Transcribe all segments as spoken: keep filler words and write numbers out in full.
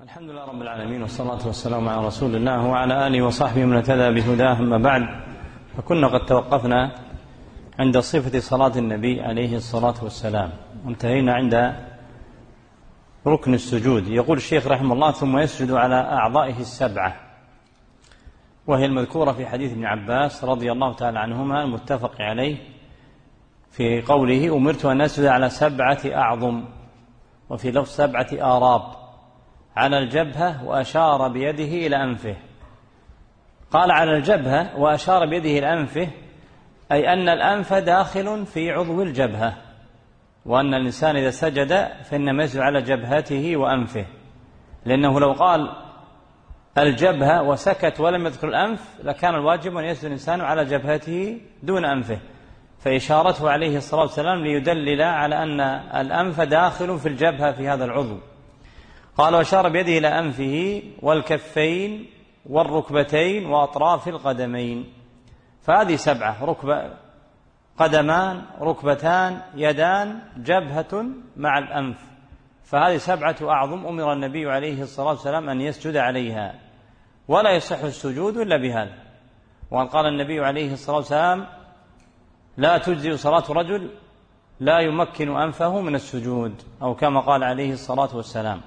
الحمد لله رب العالمين، والصلاة والسلام على رسول الله وعلى آله وصحبه من اهتدى بهداه. أما بعد، فكنا قد توقفنا عند صفة صلاة النبي عليه الصلاة والسلام، وانتهينا عند ركن السجود. يقول الشيخ رحمه الله: ثم يسجد على أعضائه السبعة، وهي المذكورة في حديث ابن عباس رضي الله تعالى عنهما المتفق عليه في قوله: أمرت أن أسجد على سبعة أعظم، وفي لفظ سبعة آراب، على الجبهة، وأشار بيده إلى أنفه. قال على الجبهة وأشار بيده إلى أنفه، أي أن الأنف داخل في عضو الجبهة، وأن الإنسان إذا سجد فإنما يسجد على جبهته وأنفه، لأنه لو قال الجبهة وسكت ولم يذكر الأنف لكان الواجب أن يسجد الإنسان على جبهته دون أنفه، فإشارته عليه الصلاة والسلام ليدلل على أن الأنف داخل في الجبهة في هذا العضو. قال: وأشار بيده إلى أنفه والكفين والركبتين وأطراف القدمين. فهذه سبعة: ركبة، قدمان، ركبتان، يدان، جبهة مع الأنف. فهذه سبعة أعظم أمر النبي عليه الصلاة والسلام أن يسجد عليها، ولا يصح السجود إلا بهذا. وقال قال النبي عليه الصلاة والسلام: لا تجزئ صلاة رجل لا يمكن أنفه من السجود، أو كما قال عليه الصلاة والسلام.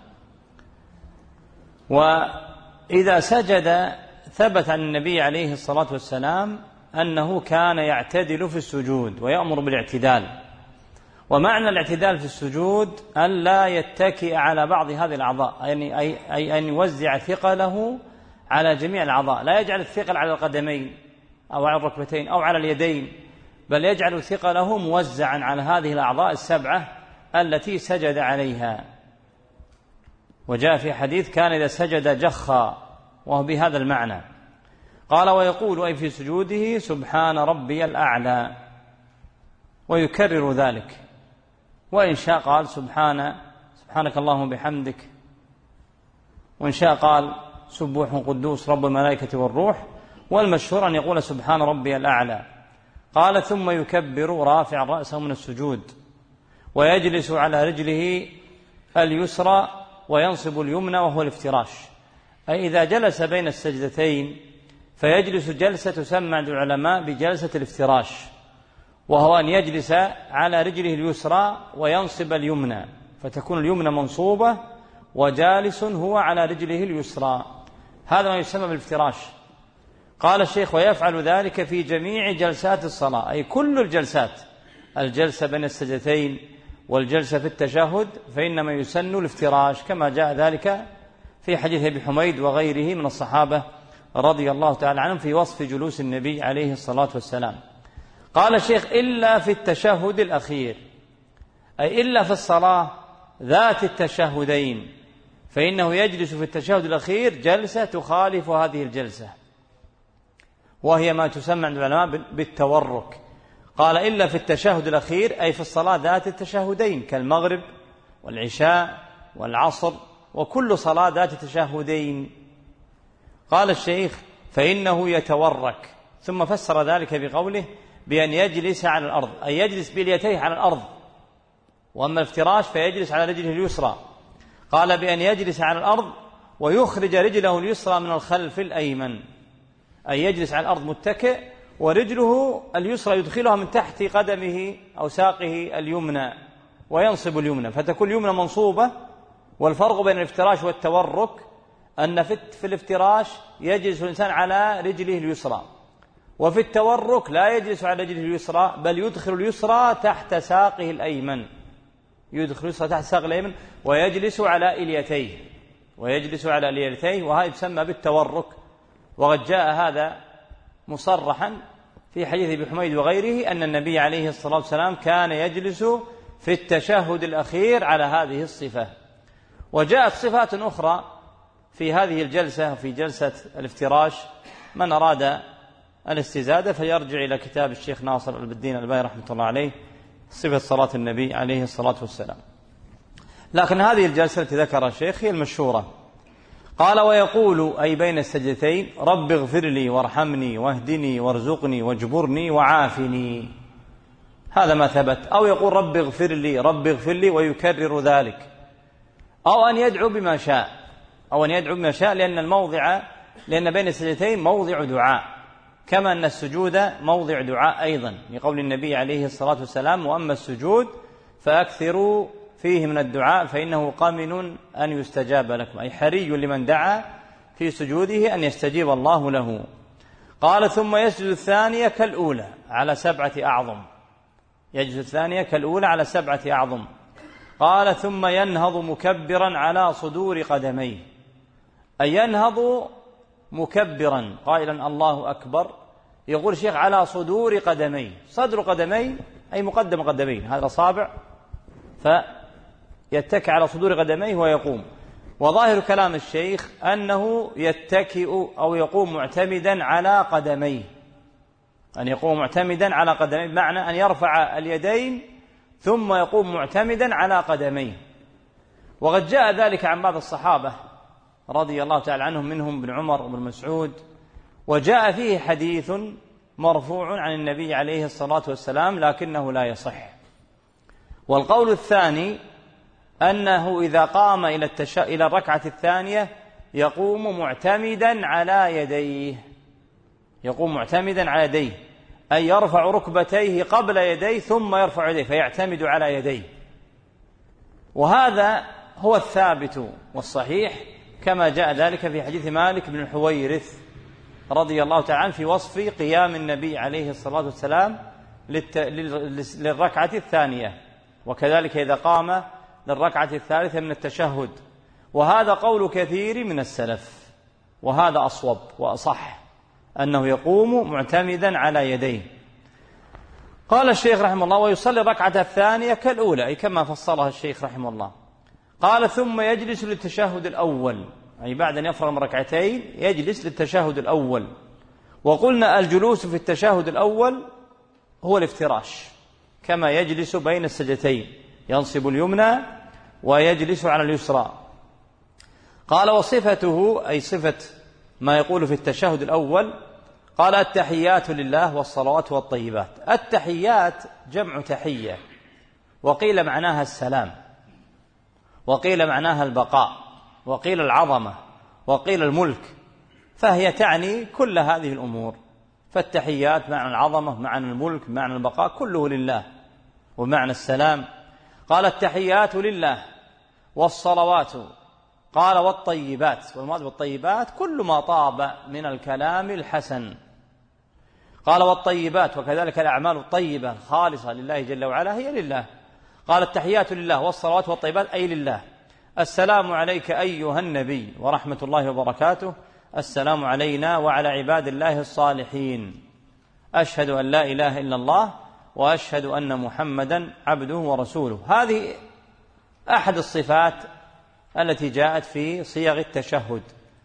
وإذا سجد ثبت عن النبي عليه الصلاة والسلام أنه كان يعتدل في السجود ويأمر بالاعتدال. ومعنى الاعتدال في السجود أن لا يتكئ على بعض هذه الأعضاء، يعني أي أن يوزع ثقله على جميع الأعضاء، لا يجعل الثقل على القدمين أو على الركبتين أو على اليدين، بل يجعل ثقله موزعا على هذه الأعضاء السبعة التي سجد عليها. وجاء في حديث: كان إذا سجد جخا، وهو بهذا المعنى. قال: ويقول أي في سجوده: سبحان ربي الأعلى، ويكرر ذلك. وإن شاء قال: سبحان سبحانك اللهم بحمدك، وإن شاء قال: سبوح قدوس رب الملائكة والروح. والمشهور أن يقول: سبحان ربي الأعلى. قال: ثم يكبر رافع رأسه من السجود، ويجلس على رجله اليسرى وينصب اليمنى، وهو الافتراش. أي إذا جلس بين السجدتين فيجلس جلسة تسمى عند العلماء بجلسة الافتراش، وهو أن يجلس على رجله اليسرى وينصب اليمنى، فتكون اليمنى منصوبة وجالس هو على رجله اليسرى. هذا ما يسمى بالافتراش. قال الشيخ: ويفعل ذلك في جميع جلسات الصلاة، أي كل الجلسات، الجلسة بين السجدتين والجلسة في التشهد، فإنما يسن الافتراش، كما جاء ذلك في حديث أبي حميد وغيره من الصحابة رضي الله تعالى عنهم في وصف جلوس النبي عليه الصلاة والسلام. قال الشيخ: إلا في التشهد الأخير، أي إلا في الصلاة ذات التشهدين، فإنه يجلس في التشهد الأخير جلسة تخالف هذه الجلسة، وهي ما تسمى عند العلماء بالتورك. قال: إلا في التشهد الأخير، أي في الصلاة ذات التشهدين، كالمغرب والعشاء والعصر، وكل صلاة ذات التشهدين. قال الشيخ: فإنه يتورك. ثم فسر ذلك بقوله: بأن يجلس على الأرض، أي يجلس بليتيه على الأرض. وأما الافتراش فيجلس على رجله اليسرى. قال: بأن يجلس على الأرض ويخرج رجله اليسرى من الخلف الأيمن، أي يجلس على الأرض متكئ، ورجله اليسرى يدخلها من تحت قدمه أو ساقه اليمنى وينصب اليمنى، فتكون اليمنى منصوبة. والفرق بين الافتراش والتورك أن في الافتراش يجلس الإنسان على رجله اليسرى، وفي التورك لا يجلس على رجله اليسرى، بل يدخل اليسرى تحت ساقه الأيمن، يدخل اليسرى تحت ساقه الأيمن ويجلس على إليتيه، ويجلس على إليتيه، وهذا يسمى بالتورك. وقد جاء هذا مصرحا في حديث ابي حميد وغيره أن النبي عليه الصلاة والسلام كان يجلس في التشهد الأخير على هذه الصفة. وجاءت صفات أخرى في هذه الجلسة، في جلسة الافتراش. من أراد الاستزادة فيرجع إلى كتاب الشيخ ناصر الدين الألباني رحمة الله عليه، صفة صلاة النبي عليه الصلاة والسلام. لكن هذه الجلسة التي ذكرها الشيخ هي المشهورة. قال: ويقول أي بين السجدتين: رب اغفر لي وارحمني واهدني وارزقني واجبرني وعافني. هذا ما ثبت. أو يقول: رب اغفر لي، رب اغفر لي، ويكرر ذلك. أو أن يدعو بما شاء، أو أن يدعو بما شاء، لأن الموضع لأن بين السجدتين موضع دعاء، كما أن السجود موضع دعاء أيضا، لقول النبي عليه الصلاة والسلام: وأما السجود فأكثروا فيه من الدعاء فإنه قامن أن يستجاب لكم، أي حري لمن دعا في سجوده أن يستجيب الله له. قال: ثم يسجد الثانية كالأولى على سبعة أعظم. يسجد الثانية كالأولى على سبعة أعظم. قال: ثم ينهض مكبرا على صدور قدميه، أي ينهض مكبرا قائلا الله أكبر. يقول الشيخ: على صدور قدميه. صدر قدميه أي مقدم قدمين، هذا الأصابع، فيتكئ على صدور قدميه ويقوم. وظاهر كلام الشيخ أنه يتكئ أو يقوم معتمدا على قدميه، أن يقوم معتمدا على قدميه، بمعنى أن يرفع اليدين ثم يقوم معتمدا على قدميه. وقد جاء ذلك عن بعض الصحابة رضي الله تعالى عنهم، منهم ابن عمر وابن مسعود، وجاء فيه حديث مرفوع عن النبي عليه الصلاة والسلام لكنه لا يصح. والقول الثاني أنه إذا قام إلى, التش... إلى الركعة الثانية يقوم معتمدا على يديه، يقوم معتمدا على يديه، أي يرفع ركبتيه قبل يديه ثم يرفع يديه فيعتمد على يديه. وهذا هو الثابت والصحيح، كما جاء ذلك في حديث مالك بن الحويرث رضي الله تعالى عنه في وصف قيام النبي عليه الصلاة والسلام للت... للركعة الثانية، وكذلك إذا قام للركعة الثالثة من التشهد. وهذا قول كثير من السلف، وهذا أصوب وأصح، أنه يقوم معتمدا على يديه. قال الشيخ رحمه الله: ويصلي الركعة الثانية كالأولى، أي كما فصلها الشيخ رحمه الله. قال: ثم يجلس للتشهد الأول، أي بعد أن يفرغ من ركعتين يجلس للتشهد الأول. وقلنا الجلوس في التشهد الأول هو الافتراش، كما يجلس بين السجدتين، ينصب اليمنى ويجلس على اليسرى. قال: وصفته، أي صفة ما يقول في التشهد الأول، قال: التحيات لله والصلوات والطيبات. التحيات جمع تحية، وقيل معناها السلام، وقيل معناها البقاء، وقيل العظمة، وقيل الملك، فهي تعني كل هذه الأمور. فالتحيات معنى العظمة، معنى الملك، معنى البقاء، كله لله، ومعنى السلام. قال: التحيات لله والصلوات، قال: والطيبات. والمراد بالطيبات كل ما طاب من الكلام الحسن. قال: والطيبات، وكذلك الأعمال الطيبة الخالصة لله جل وعلا هي لله. قال: التحيات لله والصلوات والطيبات أي لله. السلام عليك أيها النبي ورحمة الله وبركاته، السلام علينا وعلى عباد الله الصالحين، أشهد أن لا إله إلا الله وأشهد أن محمدا عبده ورسوله. هذه أحد الصفات التي جاءت في صيغ التشهد،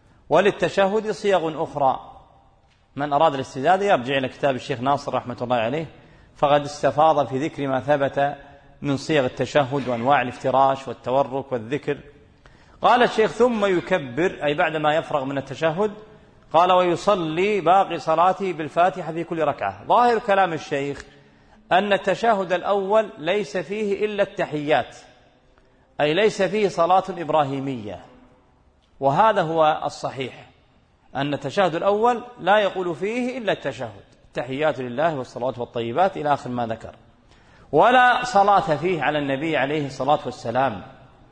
وللتشهد صيغ أخرى. من أراد الاستزادة يرجع إلى كتاب الشيخ ناصر رحمة الله عليه، فقد استفاض في ذكر ما ثبت من صيغ التشهد وأنواع الافتراش والتورك والذكر. قال الشيخ: ثم يكبر، أي بعدما يفرغ من التشهد. قال: ويصلي باقي صلاته بالفاتحة في كل ركعة. ظاهر كلام الشيخ أن التشهد الأول ليس فيه إلا التحيات، أي ليس فيه صلاة إبراهيمية، وهذا هو الصحيح، أن التشهد الأول لا يقول فيه إلا التشهد، التحيات لله والصلوات والطيبات إلى آخر ما ذكر، ولا صلاة فيه على النبي عليه الصلاة والسلام.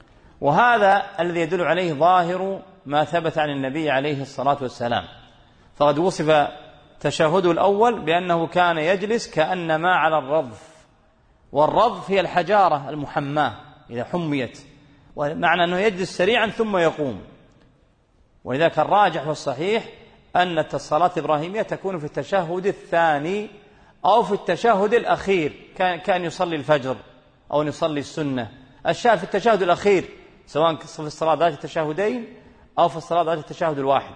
وهذا الذي يدل عليه ظاهر ما ثبت عن النبي عليه الصلاة والسلام، فقد وصف تشهده الأول بأنه كان يجلس كأنما على الرضف، والرضف هي الحجارة المحماة إذا حميت، ومعنى أنه يجلس سريعا ثم يقوم. ولذلك الراجح والصحيح أن الصلاة الإبراهيمية تكون في التشهد الثاني أو في التشهد الأخير، كان يصلي الفجر أو يصلي السنة. الشاهد في التشهد الأخير، سواء في الصلاة ذات التشهدين أو في الصلاة ذات التشهد الواحد.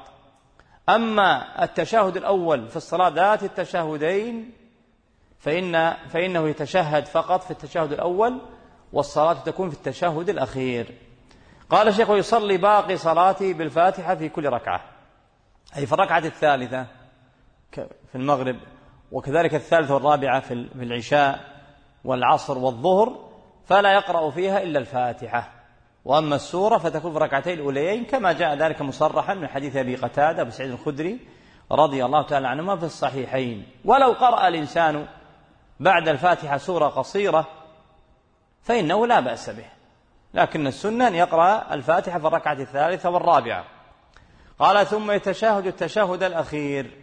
أما التشهد الأول في الصلاة ذات التشهدين فإن فإنه يتشهد فقط في التشهد الأول، والصلاة تكون في التشهد الأخير. قال الشيخ: ويصلي باقي صلاته بالفاتحة في كل ركعة، أي في الركعة الثالثة في المغرب، وكذلك الثالثة والرابعة في العشاء والعصر والظهر، فلا يقرأ فيها إلا الفاتحة. وأما السورة فتكون في ركعتين الأوليين كما جاء ذلك مصرحا من حديث أبي قتادة أبي سعيد الخدري رضي الله تعالى عنهما في الصحيحين. ولو قرأ الإنسان بعد الفاتحة سورة قصيرة فإنه لا بأس به، لكن السنة أن يقرأ الفاتحة في الركعة الثالثة والرابعة. قال ثم يتشهد التشهد الأخير،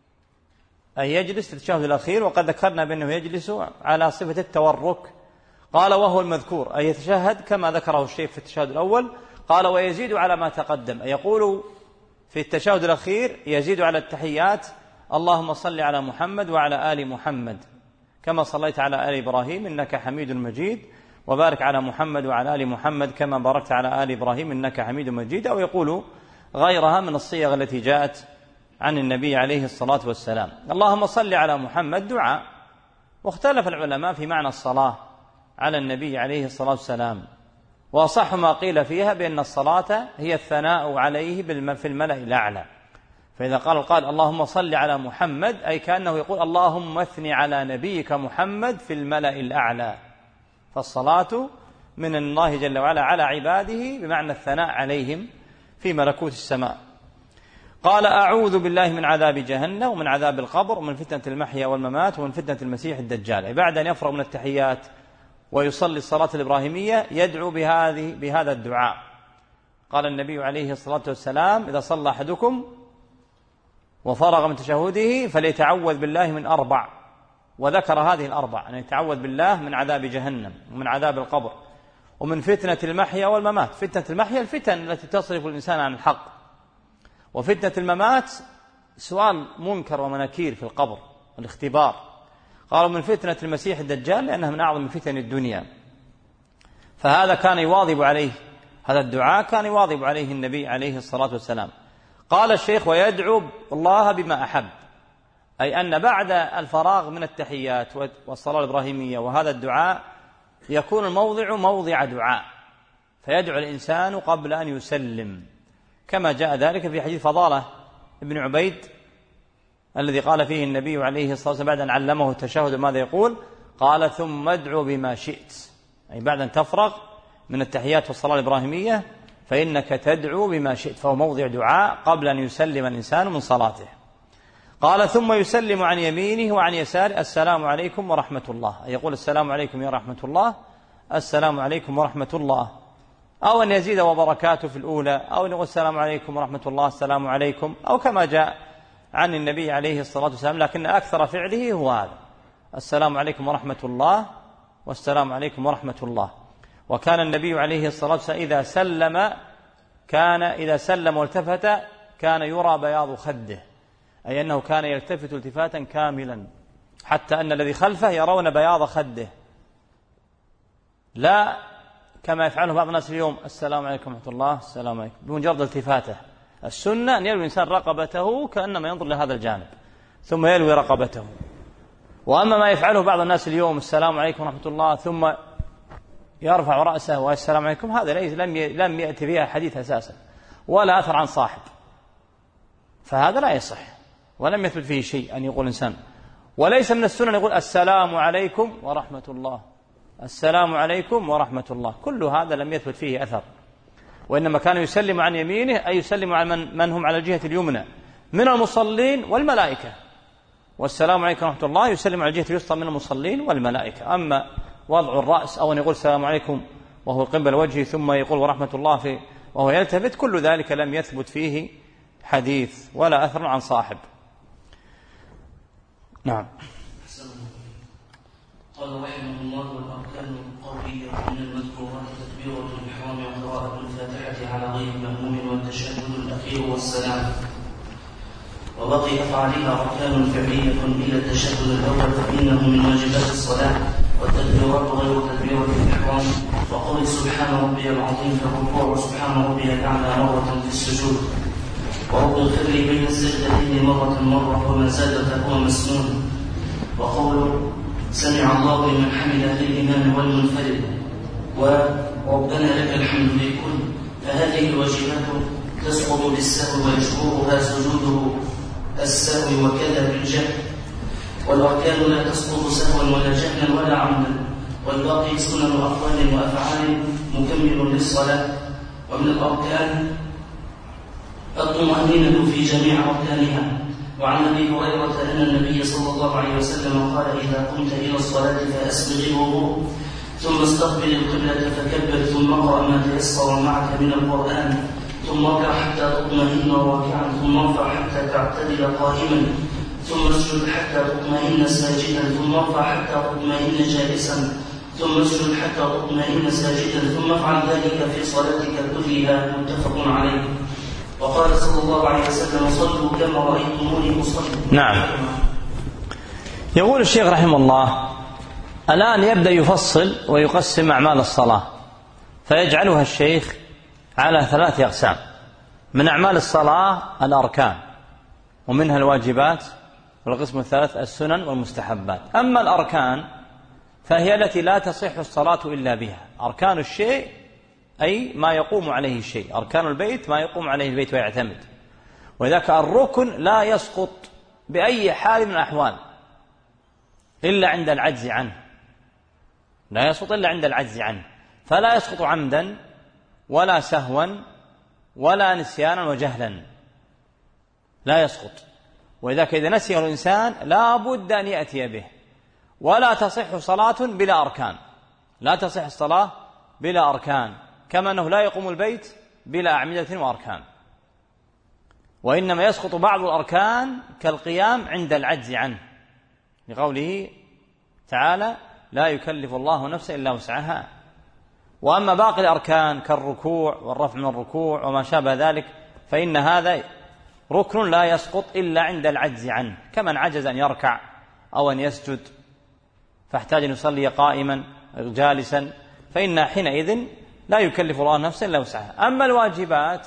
أي يجلس في التشهد الأخير، وقد ذكرنا بأنه يجلس على صفة التورك. قال وهو المذكور، أي يتشهد كما ذكره الشيخ في التشهد الأول. قال ويزيد على ما تقدم، أي يقول في التشهد الأخير يزيد على التحيات اللهم صل على محمد وعلى آل محمد كما صليت على آل إبراهيم إنك حميد مجيد، وبارك على محمد وعلى آل محمد كما باركت على آل إبراهيم إنك حميد مجيد، أو يقول غيرها من الصيغ التي جاءت عن النبي عليه الصلاة والسلام. اللهم صل على محمد دعاء، واختلف العلماء في معنى الصلاة على النبي عليه الصلاة والسلام، وأصح ما قيل فيها بأن الصلاة هي الثناء عليه في الملأ الأعلى. فإذا قال قال اللهم صل على محمد أي كأنه يقول اللهم اثن على نبيك محمد في الملأ الأعلى، فالصلاة من الله جل وعلا على عباده بمعنى الثناء عليهم في ملكوت السماء. قال أعوذ بالله من عذاب جهنم ومن عذاب القبر ومن فتنة المحيا والممات ومن فتنة المسيح الدجال. بعد أن يفرغ من التحيات ويصلي الصلاة الإبراهيمية يدعو بهذه بهذا الدعاء. قال النبي عليه الصلاة والسلام إذا صلى أحدكم وفرغ من تشهده فليتعوذ بالله من أربع، وذكر هذه الأربع، أن يتعوذ بالله من عذاب جهنم ومن عذاب القبر ومن فتنة المحيا والممات. فتنة المحيا الفتن التي تصرف الإنسان عن الحق، وفتنة الممات سؤال منكر ومناكير في القبر والاختبار. قالوا من فتنة المسيح الدجال لأنها من أعظم فتن الدنيا، فهذا كان يواظب عليه، هذا الدعاء كان يواظب عليه النبي عليه الصلاة والسلام. قال الشيخ ويدعو الله بما أحب، أي أن بعد الفراغ من التحيات والصلاة الإبراهيمية وهذا الدعاء يكون الموضع موضع دعاء، فيدعو الإنسان قبل أن يسلم، كما جاء ذلك في حديث فضالة ابن عبيد الذي قال فيه النبي عليه الصلاة والسلام بعد أن علمه التشهد ماذا يقول؟ قال ثم ادعو بما شئت، أي بعد أن تفرغ من التحيات والصلاة الإبراهيمية فإنك تدعو بما شئت، فهو موضع دعاء قبل أن يسلم الإنسان من صلاته. قال ثم يسلم عن يمينه وعن يساره السلام عليكم ورحمة الله، أي يقول السلام عليكم يا رحمة الله، السلام عليكم ورحمة الله، أو أن يزيد وبركاته في الأولى، أو أن يقول السلام عليكم ورحمة الله السلام عليكم، أو كما جاء عن النبي عليه الصلاة والسلام، لكن أكثر فعله هو هذا السلام عليكم ورحمة الله والسلام عليكم ورحمة الله. وكان النبي عليه الصلاة والسلام إذا سلم كان إذا سلم والتفت كان يرى بياض خده، أي أنه كان يلتفت التفاتا كاملا حتى أن الذي خلفه يرون بياض خده، لا كما يفعله بعض الناس اليوم السلام عليكم ورحمة الله السلام عليكم بمجرد التفاته. السنة أن يلوي الإنسان رقبته كأنما ينظر لهذا الجانب ثم يلوي رقبته. وأما ما يفعله بعض الناس اليوم السلام عليكم ورحمة الله ثم يرفع رأسه والسلام عليكم، هذا ليس لم لم يأتي فيها حديث أساسا ولا أثر عن صاحب، فهذا لا يصح ولم يثبت فيه شيء أن يقول إنسان. وليس من السنة أن يقول السلام عليكم ورحمة الله السلام عليكم ورحمة الله، كل هذا لم يثبت فيه أثر، وإنما كان يسلم عن يمينه أي يسلم عن من, من هم على الجهة اليمنى من المصلين والملائكة، والسلام عليكم ورحمة الله يسلم على الجهة اليسرى من المصلين والملائكة. أما وضع الرأس أو أن يقول السلام عليكم وهو قبل وجهه ثم يقول ورحمة الله في وهو يلتفت، كل ذلك لم يثبت فيه حديث ولا أثر عن صاحب. نعم. قال رحمه الله والأركان القولية من المذكورات تكبيرة الإحرام وقراءة الفاتحة على غير مأموم والتشهد الأخير والسلام، وبقي فعلها أركان فعلية إلى التشهد الأول فإنه من واجبات الصلاة، والتكبيرات غير تكبيرة الإحرام، وقول سبحان ربي العظيم في الركوع وسبحان ربي الأعلى مرة في السجود، ورب الخر بين السجدتين مرة مرة وما زاد فهو مسنون، وقول سمع الله لمن حمده للإمام والمنفرد، وربنا لك الحمد للكل. فهذه الواجبات تسقط بالسهو ويشبهها سجوده السهو وكذا بالجهل، والأركان لا تسقط سهوا ولا جهلا ولا عمدا، والباقي سنن أقوال وأفعال مكمل للصلاة. ومن الأركان الطمأنينة في جميع أركانها. وعن أبي هريرة أن النبي صلى الله عليه وسلم قال: إذا قمت إلى الصلاة فأسبغ الوضوء ثم استقبل القبلة فكبر ثم اقرأ ما تيسر معك من القرآن ثم اركع حتى تطمئن راكعا ثم ارفع حتى تعتدل قائما ثم اسجد حتى تطمئن ساجدا ثم ارفع حتى تطمئن جالسا ثم اسجد حتى تطمئن ساجدا ثم افعل ذلك في صلاتك كلها. متفق عليه. وقال صلى الله عليه وسلم: صلوا كما رأيتموني أصلي. نعم. يقول الشيخ رحمه الله: الآن يبدأ يفصل ويقسم أعمال الصلاة، فيجعلها الشيخ على ثلاث أقسام. من أعمال الصلاة الأركان، ومنها الواجبات، والقسم الثالث السنن والمستحبات. أما الأركان فهي التي لا تصح الصلاة إلا بها. أركان الشيء أي ما يقوم عليه الشيء، أركان البيت ما يقوم عليه البيت ويعتمد. وذاك الركن لا يسقط بأي حال من الأحوال إلا عند العجز عنه، لا يسقط إلا عند العجز عنه، فلا يسقط عمدا ولا سهوا ولا نسيانا وجهلا، لا يسقط. وإذا إذا نسيه الإنسان لا بد أن يأتي به. ولا تصح صلاة بلا أركان، لا تصح الصلاة بلا أركان، كما أنه لا يقوم البيت بلا أعمدة وأركان. وإنما يسقط بعض الأركان كالقيام عند العجز عنه، لقوله تعالى: لا يكلف الله نفسا إلا وسعها. وأما باقي الأركان كالركوع والرفع من الركوع وما شابه ذلك فإن هذا ركن لا يسقط إلا عند العجز عنه، كمن عجز أن يركع أو أن يسجد فاحتاج أن يصلي قائما جالسا، فإن حينئذ لا يكلف الله نفسا إلا وسعها. أما الواجبات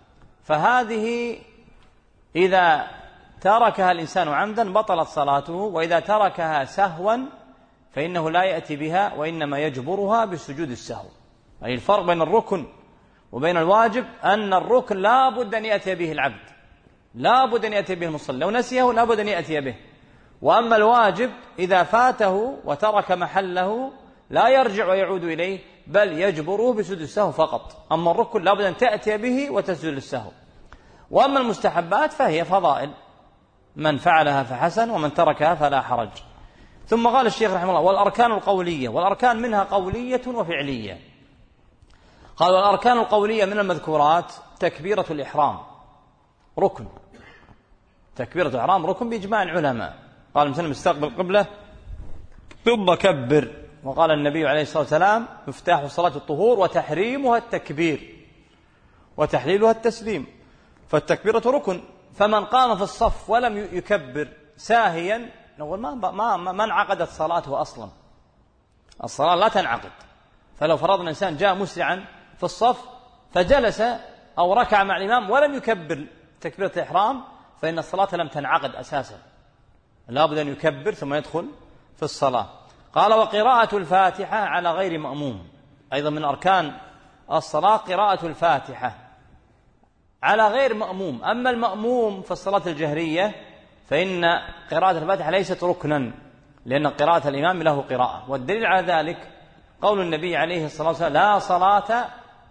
فهذه إذا تركها الإنسان عمدا بطلت صلاته، وإذا تركها سهوا فإنه لا يأتي بها وإنما يجبرها بسجود السهو. أي الفرق بين الركن وبين الواجب أن الركن لا بد أن يأتي به العبد، لا بد أن يأتي به المصلي، لو نسيه لا بد أن يأتي به. وأما الواجب إذا فاته وترك محله لا يرجع ويعود إليه، بل يجبره بسجود السهو فقط. أما الركن لا بد أن تأتي به وتسجد السهو. وأما المستحبات فهي فضائل، من فعلها فحسن ومن تركها فلا حرج. ثم قال الشيخ رحمه الله: والأركان القولية، والأركان منها قولية وفعلية. قال: والأركان القولية من المذكورات تكبيرة الإحرام ركن، تكبيرة الإحرام ركن بإجماع العلماء. قال مثلا: مستقبل القبلة ثم كبر. وقال النبي عليه الصلاة والسلام: مفتاح صلاة الطهور وتحريمها التكبير وتحليلها التسليم. فالتكبيرة ركن، فمن قام في الصف ولم يكبر ساهيا نقول ما ما ما انعقدت صلاته أصلا، الصلاة لا تنعقد. فلو فرضنا الإنسان جاء مسرعا في الصف فجلس أو ركع مع الإمام ولم يكبر تكبيرة الإحرام فإن الصلاة لم تنعقد أساسا، لا بد أن يكبر ثم يدخل في الصلاة. قال: وقراءة الفاتحة على غير مأموم، أيضا من أركان الصلاة قراءة الفاتحة على غير مأموم. أما المأموم في الصلاة الجهرية فإن قراءة الفاتحة ليست ركنا، لأن قراءة الإمام له قراءة. والدليل على ذلك قول النبي عليه الصلاة والسلام: لا صلاة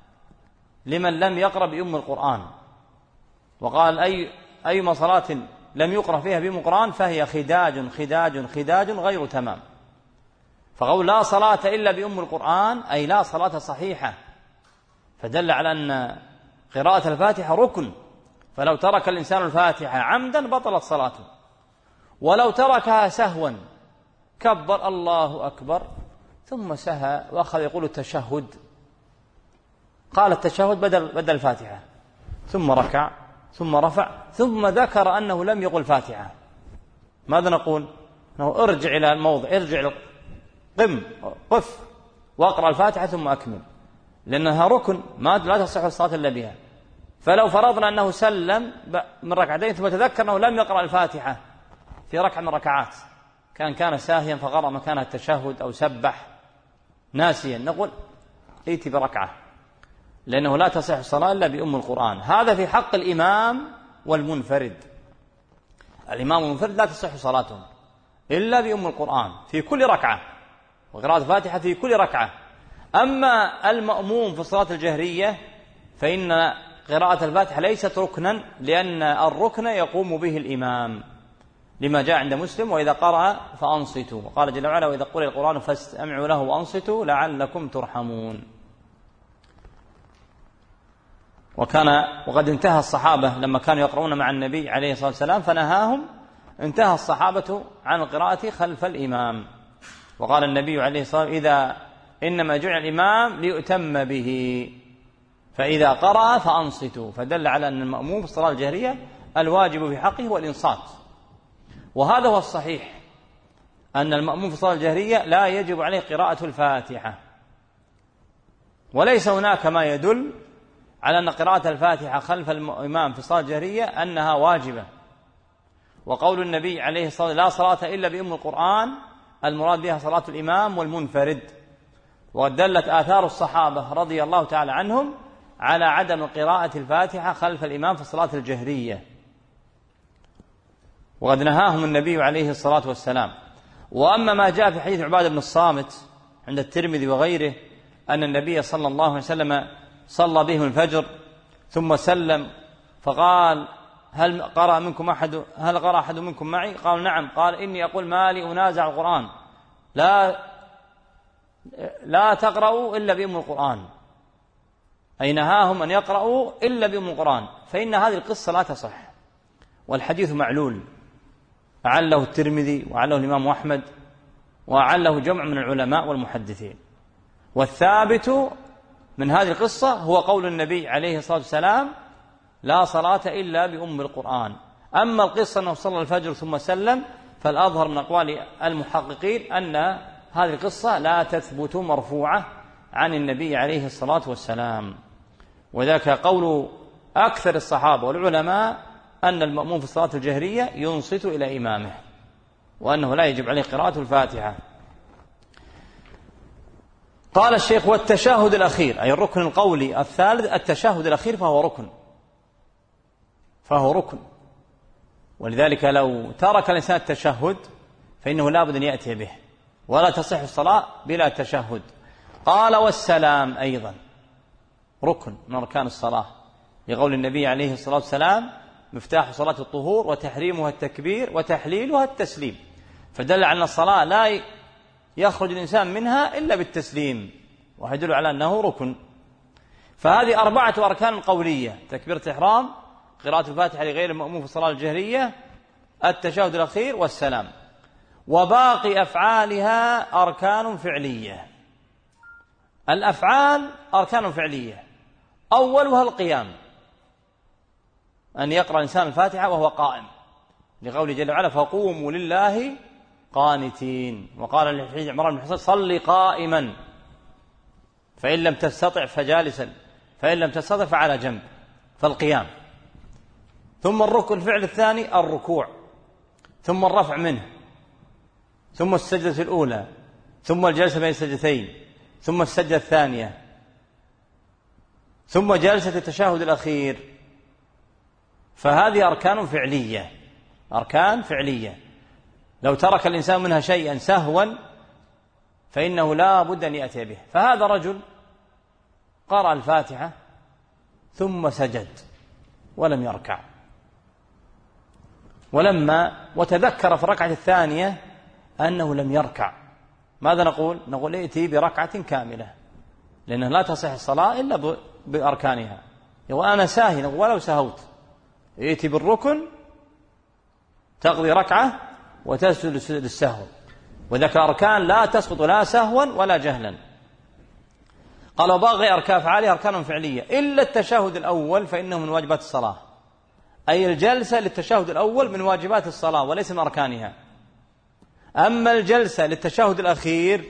لمن لم يقرأ بأم القرآن. وقال: أي أيما صلاة لم يقرأ فيها بأم القرآن فهي خداج خداج خداج غير تمام. فقول لا صلاة إلا بأم القرآن أي لا صلاة صحيحة، فدل على أن قراءة الفاتحة ركن. فلو ترك الإنسان الفاتحة عمدا بطلت صلاته، ولو تركها سهوا كبر الله أكبر ثم سهى وأخذ يقول التشهد، قال التشهد بدل, بدل الفاتحة، ثم ركع ثم رفع ثم ذكر أنه لم يقل فاتحة، ماذا نقول؟ أنه ارجع إلى الموضع، ارجع قم قف واقرأ الفاتحة ثم أكمل، لأنها ركن ما لا تصح الصلاة إلا بها. فلو فرضنا أنه سلم من ركعتين ثم تذكر أنه لم يقرأ الفاتحة في ركعة من ركعات، كان كان ساهيا فقرأ مكانها التشهد أو سبح ناسيا، نقول ائت بركعة، لأنه لا تصح الصلاة إلا بأم القرآن. هذا في حق الإمام والمنفرد، الإمام والمنفرد لا تصح صلاتهم إلا بأم القرآن في كل ركعة، وقراءة الفاتحة في كل ركعة. أما المأموم في الصلاة الجهرية فإن قراءة الفاتحة ليست ركنا، لأن الركن يقوم به الإمام، لما جاء عند مسلم: وإذا قرأ فأنصتوا. وقال جل وعلا: وإذا قرأ القرآن فاستمعوا له وأنصتوا لعلكم ترحمون. وكان وقد انتهى الصحابة لما كانوا يقرؤون مع النبي عليه الصلاة والسلام فنهاهم، انتهى الصحابة عن القراءة خلف الإمام. وقال النبي عليه الصلاة والسلام: إذا إنما جعل الإمام ليؤتم به، فإذا قرأ فأنصتوا. فدل على أن المأموم في الصلاة الجهرية الواجب في حقه هو الإنصات. وهذا هو الصحيح، أن المأموم في الصلاة الجهرية لا يجب عليه قراءة الفاتحة، وليس هناك ما يدل على أن قراءة الفاتحة خلف الإمام في الصلاة الجهرية أنها واجبة. وقول النبي عليه الصلاة والسلام: لا صلاة إلا بأم القرآن، المراد بها صلاة الإمام والمنفرد. وقد دلت آثار الصحابة رضي الله تعالى عنهم على عدم قراءة الفاتحة خلف الإمام في الصلاة الجهرية، وقد نهاهم النبي عليه الصلاة والسلام. وأما ما جاء في حديث عبادة بن الصامت عند الترمذي وغيره أن النبي صلى الله عليه وسلم صلى بهم الفجر ثم سلم فقال: هل قرأ منكم أحد هل قرأ أحد منكم معي؟ قال: نعم. قال: إني أقول ما لي أنازع القرآن، لا لا تقرأوا إلا بأم القرآن، أي نهاهم أن يقرأوا إلا بأم القرآن، فإن هذه القصة لا تصح، والحديث معلول، أعله الترمذي وأعله الإمام أحمد وأعله جمع من العلماء والمحدثين. والثابت من هذه القصة هو قول النبي عليه الصلاة والسلام: لا صلاة إلا بأم القرآن. أما القصة أنه صلى الفجر ثم سلم فالأظهر من أقوال المحققين أن هذه القصة لا تثبت مرفوعة عن النبي عليه الصلاة والسلام. وذاك قول أكثر الصحابة والعلماء أن المأموم في الصلاة الجهرية ينصت إلى إمامه، وأنه لا يجب عليه قراءة الفاتحة. قال الشيخ: والتشهد الأخير، أي الركن القولي الثالث التشهد الأخير، فهو ركن فهو ركن ولذلك لو ترك الإنسان التشهد فإنه لا بد أن يأتي به، ولا تصح الصلاة بلا تشهد. قال: والسلام أيضا ركن من أركان الصلاة، لقول النبي عليه الصلاة والسلام: مفتاح صلاة الطهور وتحريمها التكبير وتحليلها التسليم. فدل على أن الصلاة لا يخرج الإنسان منها إلا بالتسليم، ويدل على أنه ركن. فهذه أربعة أركان قولية: تكبيرة الإحرام، قراءة الفاتحة لغير المأموم في الصلاة الجهرية، التشهد الأخير، والسلام. وباقي أفعالها أركان فعلية. الأفعال أركان فعلية، أولها القيام، أن يقرأ الإنسان الفاتحة وهو قائم، لقوله جل وعلا: فقوموا لله قانتين. وقال لحديث عمران بن حصين: صل قائما، فإن لم تستطع فجالسا، فإن لم تستطع فعلى جنب. فالقيام. ثم الركن الفعل الثاني الركوع، ثم الرفع منه، ثم السجدة الأولى، ثم الجلسة بين السجدتين، ثم السجدة الثانية، ثم جلسة التشهد الأخير. فهذه أركان فعلية، أركان فعلية لو ترك الإنسان منها شيئا سهوا فإنه لا بد أن يأتي به. فهذا رجل قرأ الفاتحة ثم سجد ولم يركع، ولما وتذكر في الركعة الثانية أنه لم يركع، ماذا نقول؟ نقول: ائتي بركعة كاملة، لأنه لا تصح الصلاة إلا بأركانها. وأنا ساهي ولو سهوت، ائتي بالركن تقضي ركعة وتسجد للسهو، وذاك أركان لا تسقط لا سهوا ولا جهلا. قال: وباقي أركان أفعالها أركان فعلية إلا التشهد الأول فإنه من واجبات الصلاة، أي الجلسة للتشهد الأول من واجبات الصلاة وليس من أركانها. أما الجلسة للتشهد الأخير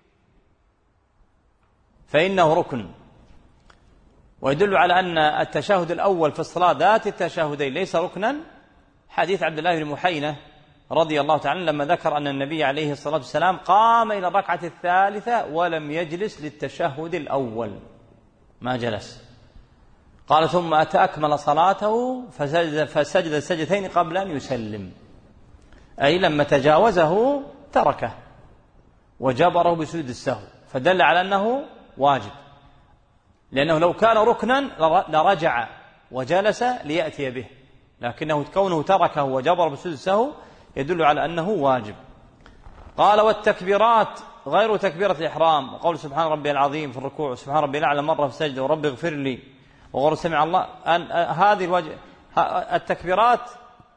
فإنه ركن. ويدل على أن التشهد الأول في الصلاة ذات التشهدين ليس ركنا حديث عبد الله بن محينة رضي الله تعالى لما ذكر أن النبي عليه الصلاة والسلام قام إلى الركعة الثالثة ولم يجلس للتشهد الأول، ما جلس. قال: ثم أتى أكمل صلاته فسجد, فسجد السجدتين قبل أن يسلم، أي لما تجاوزه تركه. وجبره بسجود السهو، فدل على أنه واجب، لأنه لو كان ركنا لرجع وجلس ليأتي به، لكنه كونه تركه وجبر بسجود السهو يدل على أنه واجب. قال والتكبيرات غير تكبيرة الإحرام، وقول سبحان ربي العظيم في الركوع وسبحان ربي الأعلى مرة في السجدة ورب اغفر لي وقول سمع الله، أن هذه الواجب التكبيرات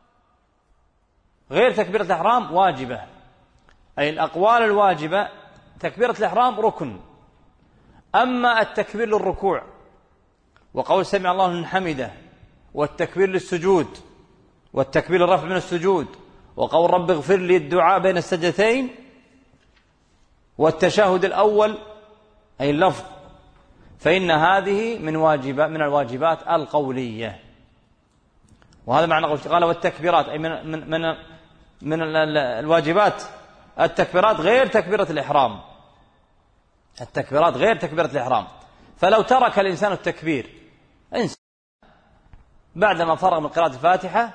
غير تكبيرة الإحرام واجبة، أي الأقوال الواجبة تكبيرة الإحرام ركن. أما التكبير للركوع وقول سمع الله لمن حمده والتكبير للسجود والتكبير للرفع من السجود وقول رب اغفر لي الدعاء بين السجدتين والتشهد الأول أي اللفظ، فإن هذه من واجبات من الواجبات القولية. وهذا معنى قال والتكبيرات أي من من من, من الواجبات التكبيرات غير تكبيرة الإحرام، التكبيرات غير تكبيرة الإحرام. فلو ترك الإنسان التكبير إنسان بعدما فرغ من قراءة الفاتحة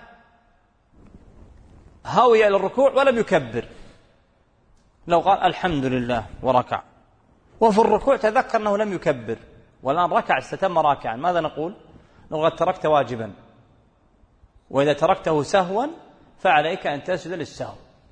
هوي إلى الركوع ولم يكبر، لو قال الحمد لله وركع وفي الركوع تذكر أنه لم يكبر والآن ركع استتم راكعا، ماذا نقول؟ نقول قد تركت واجبا، وإذا تركته سهوا فعليك أن تسجد للسهو،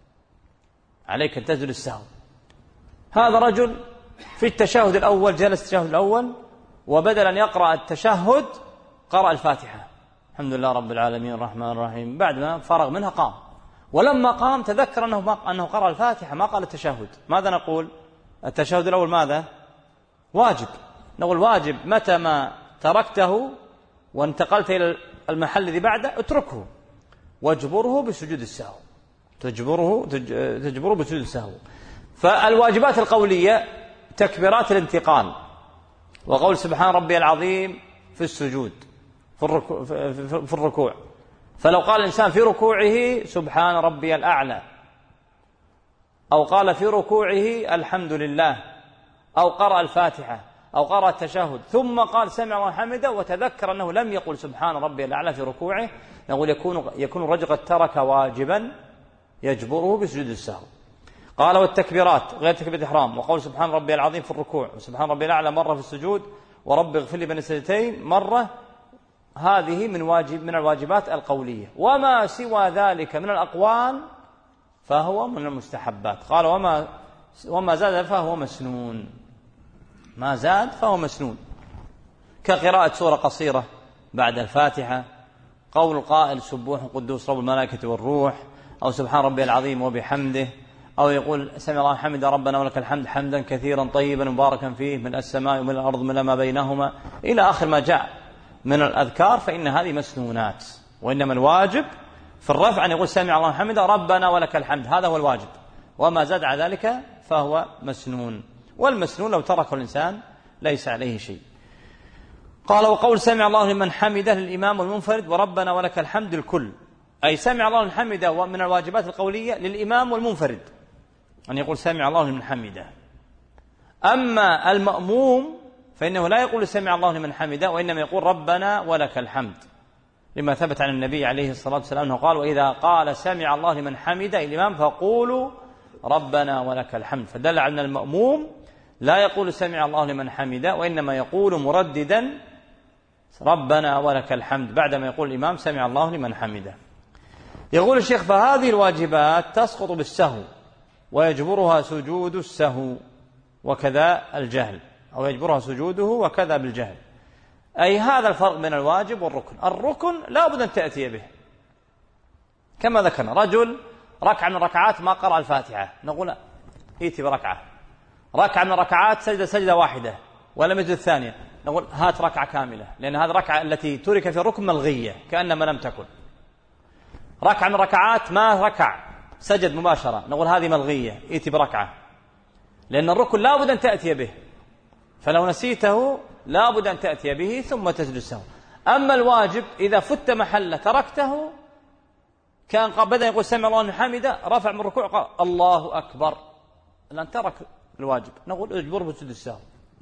عليك أن تسجد للسهو. هذا رجل في التشهد الأول جلس التشهد الأول وبدل أن يقرأ التشهد قرأ الفاتحة الحمد لله رب العالمين الرحمن الرحيم، بعد ما فرغ منها قام، ولما قام تذكر أنه أنه قرأ الفاتحة ما قال التشهد، ماذا نقول؟ التشهد الأول ماذا؟ واجب، نقول واجب متى ما تركته وانتقلت إلى المحل الذي بعده اتركه واجبره بسجود السهو، تجبره تجبره بسجود السهو. فالواجبات القولية تكبيرات الانتقال وقول سبحان ربي العظيم في السجود في الركوع, في الركوع. فلو قال الإنسان في ركوعه سبحان ربي الأعلى، أو قال في ركوعه الحمد لله، أو قرأ الفاتحة أو قرأ التشهد ثم قال سمع الله حمده وتذكر أنه لم يقل سبحان ربي الأعلى في ركوعه، نقول يكون يكون الرجل قد ترك واجبا يجبره بسجود السهو. قال والتكبيرات غير تكبيرة الإحرام وقول سبحان ربي العظيم في الركوع وسبحان ربي الأعلى مرة في السجود ورب اغفر لي بين السجدتين مرة، هذه من واجب من الواجبات القولية. وما سوى ذلك من الأقوال فهو من المستحبات. قال وما وما زاد فهو مسنون، ما زاد فهو مسنون، كقراءة سورة قصيرة بعد الفاتحة، قول القائل سبوح قدوس رب الملائكة والروح، أو سبحان ربي العظيم وبحمده، أو يقول سمع الله حمد ربنا ولك الحمد حمدا كثيرا طيبا مباركا فيه من السماء ومن الأرض من ما بينهما إلى آخر ما جاء من الأذكار، فإن هذه مسنونات. وإنما الواجب في الرفع أن يقول سمع الله حمد ربنا ولك الحمد، هذا هو الواجب، وما زاد على ذلك فهو مسنون. والمسنون لو تركه الإنسان ليس عليه شيء. قال وقول سمع الله لمن حمده للإمام والمنفرد وربنا ولك الحمد الكل، أي سمع الله لمن حمده من الواجبات القولية للإمام والمنفرد أن يقول سمع الله لمن حمده. أما المأموم فإنه لا يقول سمع الله لمن حمده، وإنما يقول ربنا ولك الحمد، لما ثبت عن النبي عليه الصلاة والسلام أنه قال وإذا قال سمع الله لمن حمده الإمام فقولوا ربنا ولك الحمد، فدل على أن المأموم لا يقول سمع الله لمن حمده، وإنما يقول مرددا ربنا ولك الحمد بعدما يقول الإمام سمع الله لمن حمده. يقول الشيخ فهذه الواجبات تسقط بالسهو ويجبرها سجود السهو وكذا الجهل، أو يجبرها سجوده وكذا بالجهل. أي هذا الفرق بين الواجب والركن. الركن لا بد أن تأتي به، كما ذكرنا رجل ركعة من الركعات ما قرأ الفاتحة، نقول ائتي بركعة. ركعة من الركعات سجدة سجدة واحدة ولم يسجد الثانية، نقول هات ركعة كاملة، لأن هذه الركعة التي ترك في الركن ملغية كأنما لم تكن. ركعة من الركعات ما ركع سجد مباشرة، نقول هذه ملغية ائتي بركعة، لأن الركن لا بد أن تأتي به، فلو نسيته لا بد أن تأتي به ثم تسجد السهو. أما الواجب إذا فت محله تركته، كان بدأ يقول سمع الله لمن حمده رفع من الركوع قال الله أكبر، لأن ترك الواجب، نقول اجبره بسجود السهو،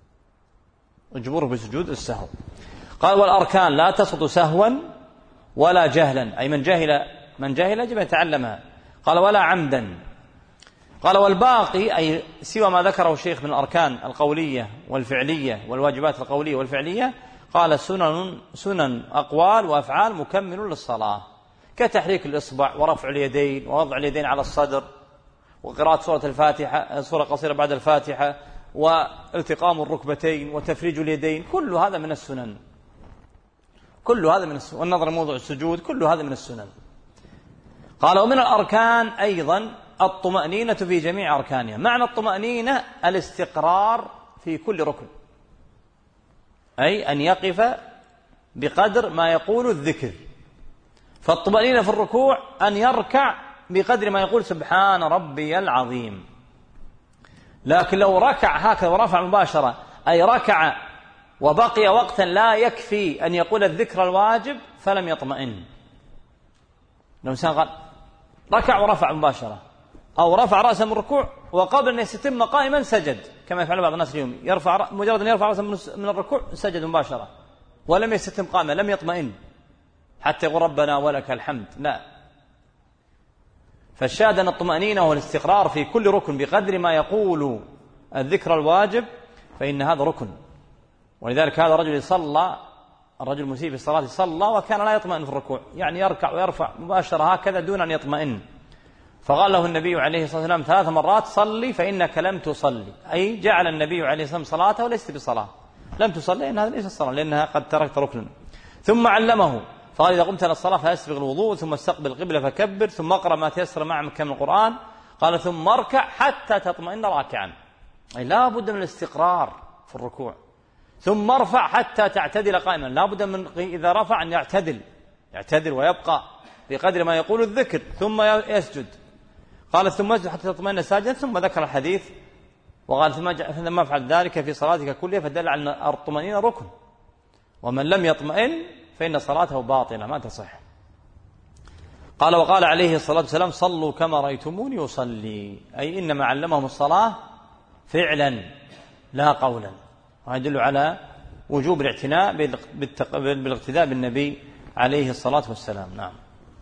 اجبره بسجود السهو. قال والأركان لا تسقط سهوا ولا جهلا، أي من جهل من جهل يجب أن يتعلمها. قال ولا عمدا، قال والباقي أي سوى ما ذكره الشيخ من الأركان القولية والفعلية والواجبات القولية والفعلية، قال سنن سنن أقوال وأفعال مكمل للصلاة، كتحريك الإصبع ورفع اليدين ووضع اليدين على الصدر وقراءة سورة الفاتحة سورة قصيرة بعد الفاتحة والتقام الركبتين وتفريج اليدين، كل هذا من السنن، كل هذا من السنن، والنظر موضع السجود كل هذا من السنن. قال ومن الأركان أيضا الطمأنينة في جميع أركانها. معنى الطمأنينة الاستقرار في كل ركن، أي أن يقف بقدر ما يقول الذكر. فالطمأنينة في الركوع أن يركع بقدر ما يقول سبحان ربي العظيم. لكن لو ركع هكذا ورفع مباشرة، أي ركع وبقي وقتا لا يكفي أن يقول الذكر الواجب، فلم يطمئن. لو إنسان قال ركع ورفع مباشرة، أو رفع رأسه من الركوع وقبل أن يستتم قائما سجد، كما يفعل بعض الناس اليوم، يرفع مجرد أن يرفع رأسه من الركوع سجد مباشرة ولم يستتم قائما، لم يطمئن حتى يقول ربنا ولك الحمد، لا. فالشاهد أن الطمأنينة والاستقرار في كل ركن بقدر ما يقول الذكر الواجب، فإن هذا ركن. ولذلك هذا الرجل صلى، الرجل المسيء في الصلاة صلى وكان لا يطمئن في الركوع، يعني يركع ويرفع مباشرة هكذا دون أن يطمئن. فقال له النبي عليه الصلاة والسلام ثلاث مرات صلي فإنك لم تصلي، أي جعل النبي عليه الصلاة والسلام صلاته وليست بصلاة، لم تصلي إن هذا ليس الصلاة لأنها قد تركت ركنا. ثم علمه فقال إذا قمت للصلاة فأسبغ الوضوء ثم استقبل القبلة فكبر ثم اقرأ ما تيسر معك من القرآن. قال ثم اركع حتى تطمئن راكعا، أي لا بد من الاستقرار في الركوع. ثم ارفع حتى تعتدل قائما، لا بد من إذا رفع أن يعتدل يعتدل ويبقى بقدر ما يقول الذكر، ثم يسجد. قال ثم اسجد حتى تطمئن ساجدا، ثم ذكر الحديث وقال ثم افعل ذلك في صلاتك كلها، فدل على أن الطمأنينة ركن، ومن لم يطمئن فإن صلاته باطلة ما تصح. قال وقال عليه الصلاة والسلام صلوا كما رأيتموني يصلي، أي إنما علمهم الصلاة فعلا لا قولا، ويدل على وجوب الاعتناء بالاقتداء بالنبي عليه الصلاة والسلام. نعم.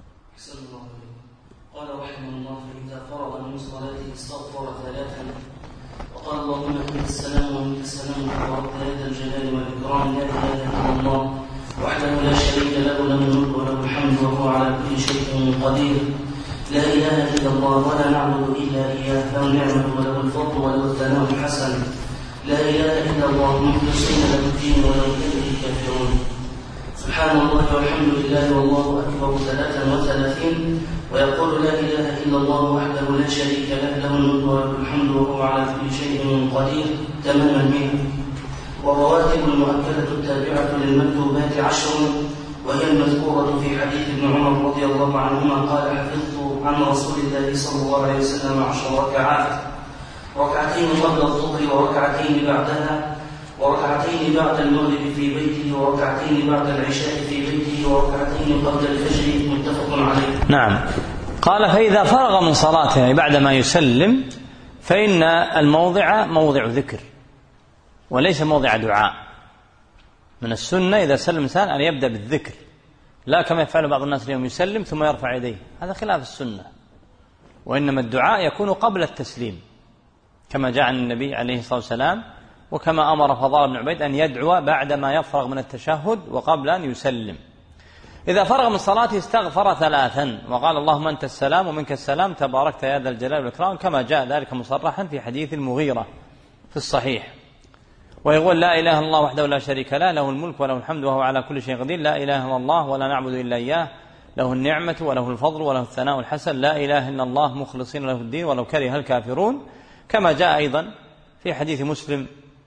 قال رحمه الله فإذا فرغ من صلاته استغفر ثلاثا وقال اللهم أنت السلام ومنك السلام تبارك يا ذا الجلال والإكرام لا إله إلا الله وحده لا شريك له له الملك وله الحمد وهو على كل شيء قدير لا إله إلا الله ولا نعبد إلا إياه له النعمة وله الفضل وله الثناء الحسن لا إله إلا الله مخلصين له الدين ولو كره الكافرون. سبحان الله والحمد لله والله أكبر ثلاثا وثلاثين ويقول لا إله إلا الله وحده لا شريك له له الملك وله الحمد وهو على كل شيء قدير تمام المئة. والرواتب المؤكدة التابعة للمكتوبات عشر، وهي المذكورة في حديث ابن عمر رضي الله عنهما قال حفظت عن رسول الله صلى الله عليه وسلم عشر ركعات، ركعتين قبل الظهر وركعتين بعدها وركعتين بعد المغرب في بيته وركعتين بعد العشاء في بيته وركعتين قبل الفجر متفق عليه. نعم. قال فإذا فرغ من صلاته بعدما يسلم فإن الموضع موضع ذكر وليس موضع دعاء. من السنة إذا سلم الإنسان أن يبدأ بالذكر، لا كما يفعل بعض الناس اليوم يسلم ثم يرفع يديه، هذا خلاف السنة، وإنما الدعاء يكون قبل التسليم كما جاء عن النبي عليه الصلاة والسلام، وكما أمر فضال بن عبيد أن يدعو بعدما يفرغ من التشهد وقبل أن يسلم. إذا فرغ من صلاته استغفر ثلاثا وقال اللهم أنت السلام ومنك السلام تباركت يا ذا الجلال والإكرام، كما جاء ذلك مصرحا في حديث المغيرة في الصحيح. ويقول لا إله إلا الله وحده لا شريك له له الملك وله الحمد وهو على كل شيء قدير لا إله إلا الله ولا نعبد إلا إياه له النعمة وله الفضل وله الثناء الحسن لا إله إلا الله مخلصين له الدين ولو كره الكافرون، كما جاء أيضا في حديث مسلم.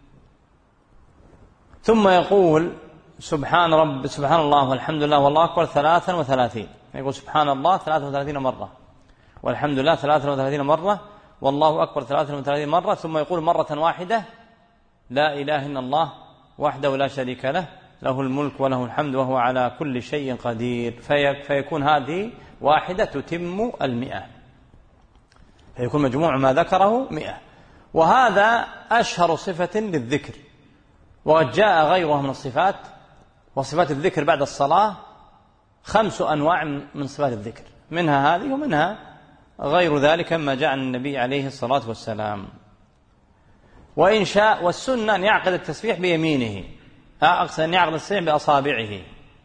ثم يقول سبحان رب سبحان الله والحمد لله والله أكبر ثلاثا وثلاثين، يقول سبحان الله ثلاثا وثلاثين مرة والحمد لله ثلاثا وثلاثين مرة والله أكبر ثلاثا وثلاثين مرة، ثم يقول مرة واحدة لا إله إلا الله وحده لا شريك له له الملك وله الحمد وهو على كل شيء قدير، فيكون هذه واحدة تتم المئة، فيكون مجموع ما ذكره مئة. وهذا أشهر صفة للذكر، وقد جاء غيرها من الصفات، وصفات الذكر بعد الصلاة خمس أنواع من صفات الذكر، منها هذه ومنها غير ذلك مما جاء عن النبي عليه الصلاة والسلام. وإن شاء والسنة أن يعقد التسبيح بيمينه، أقصد أن يعقد التسبيح بأصابعه،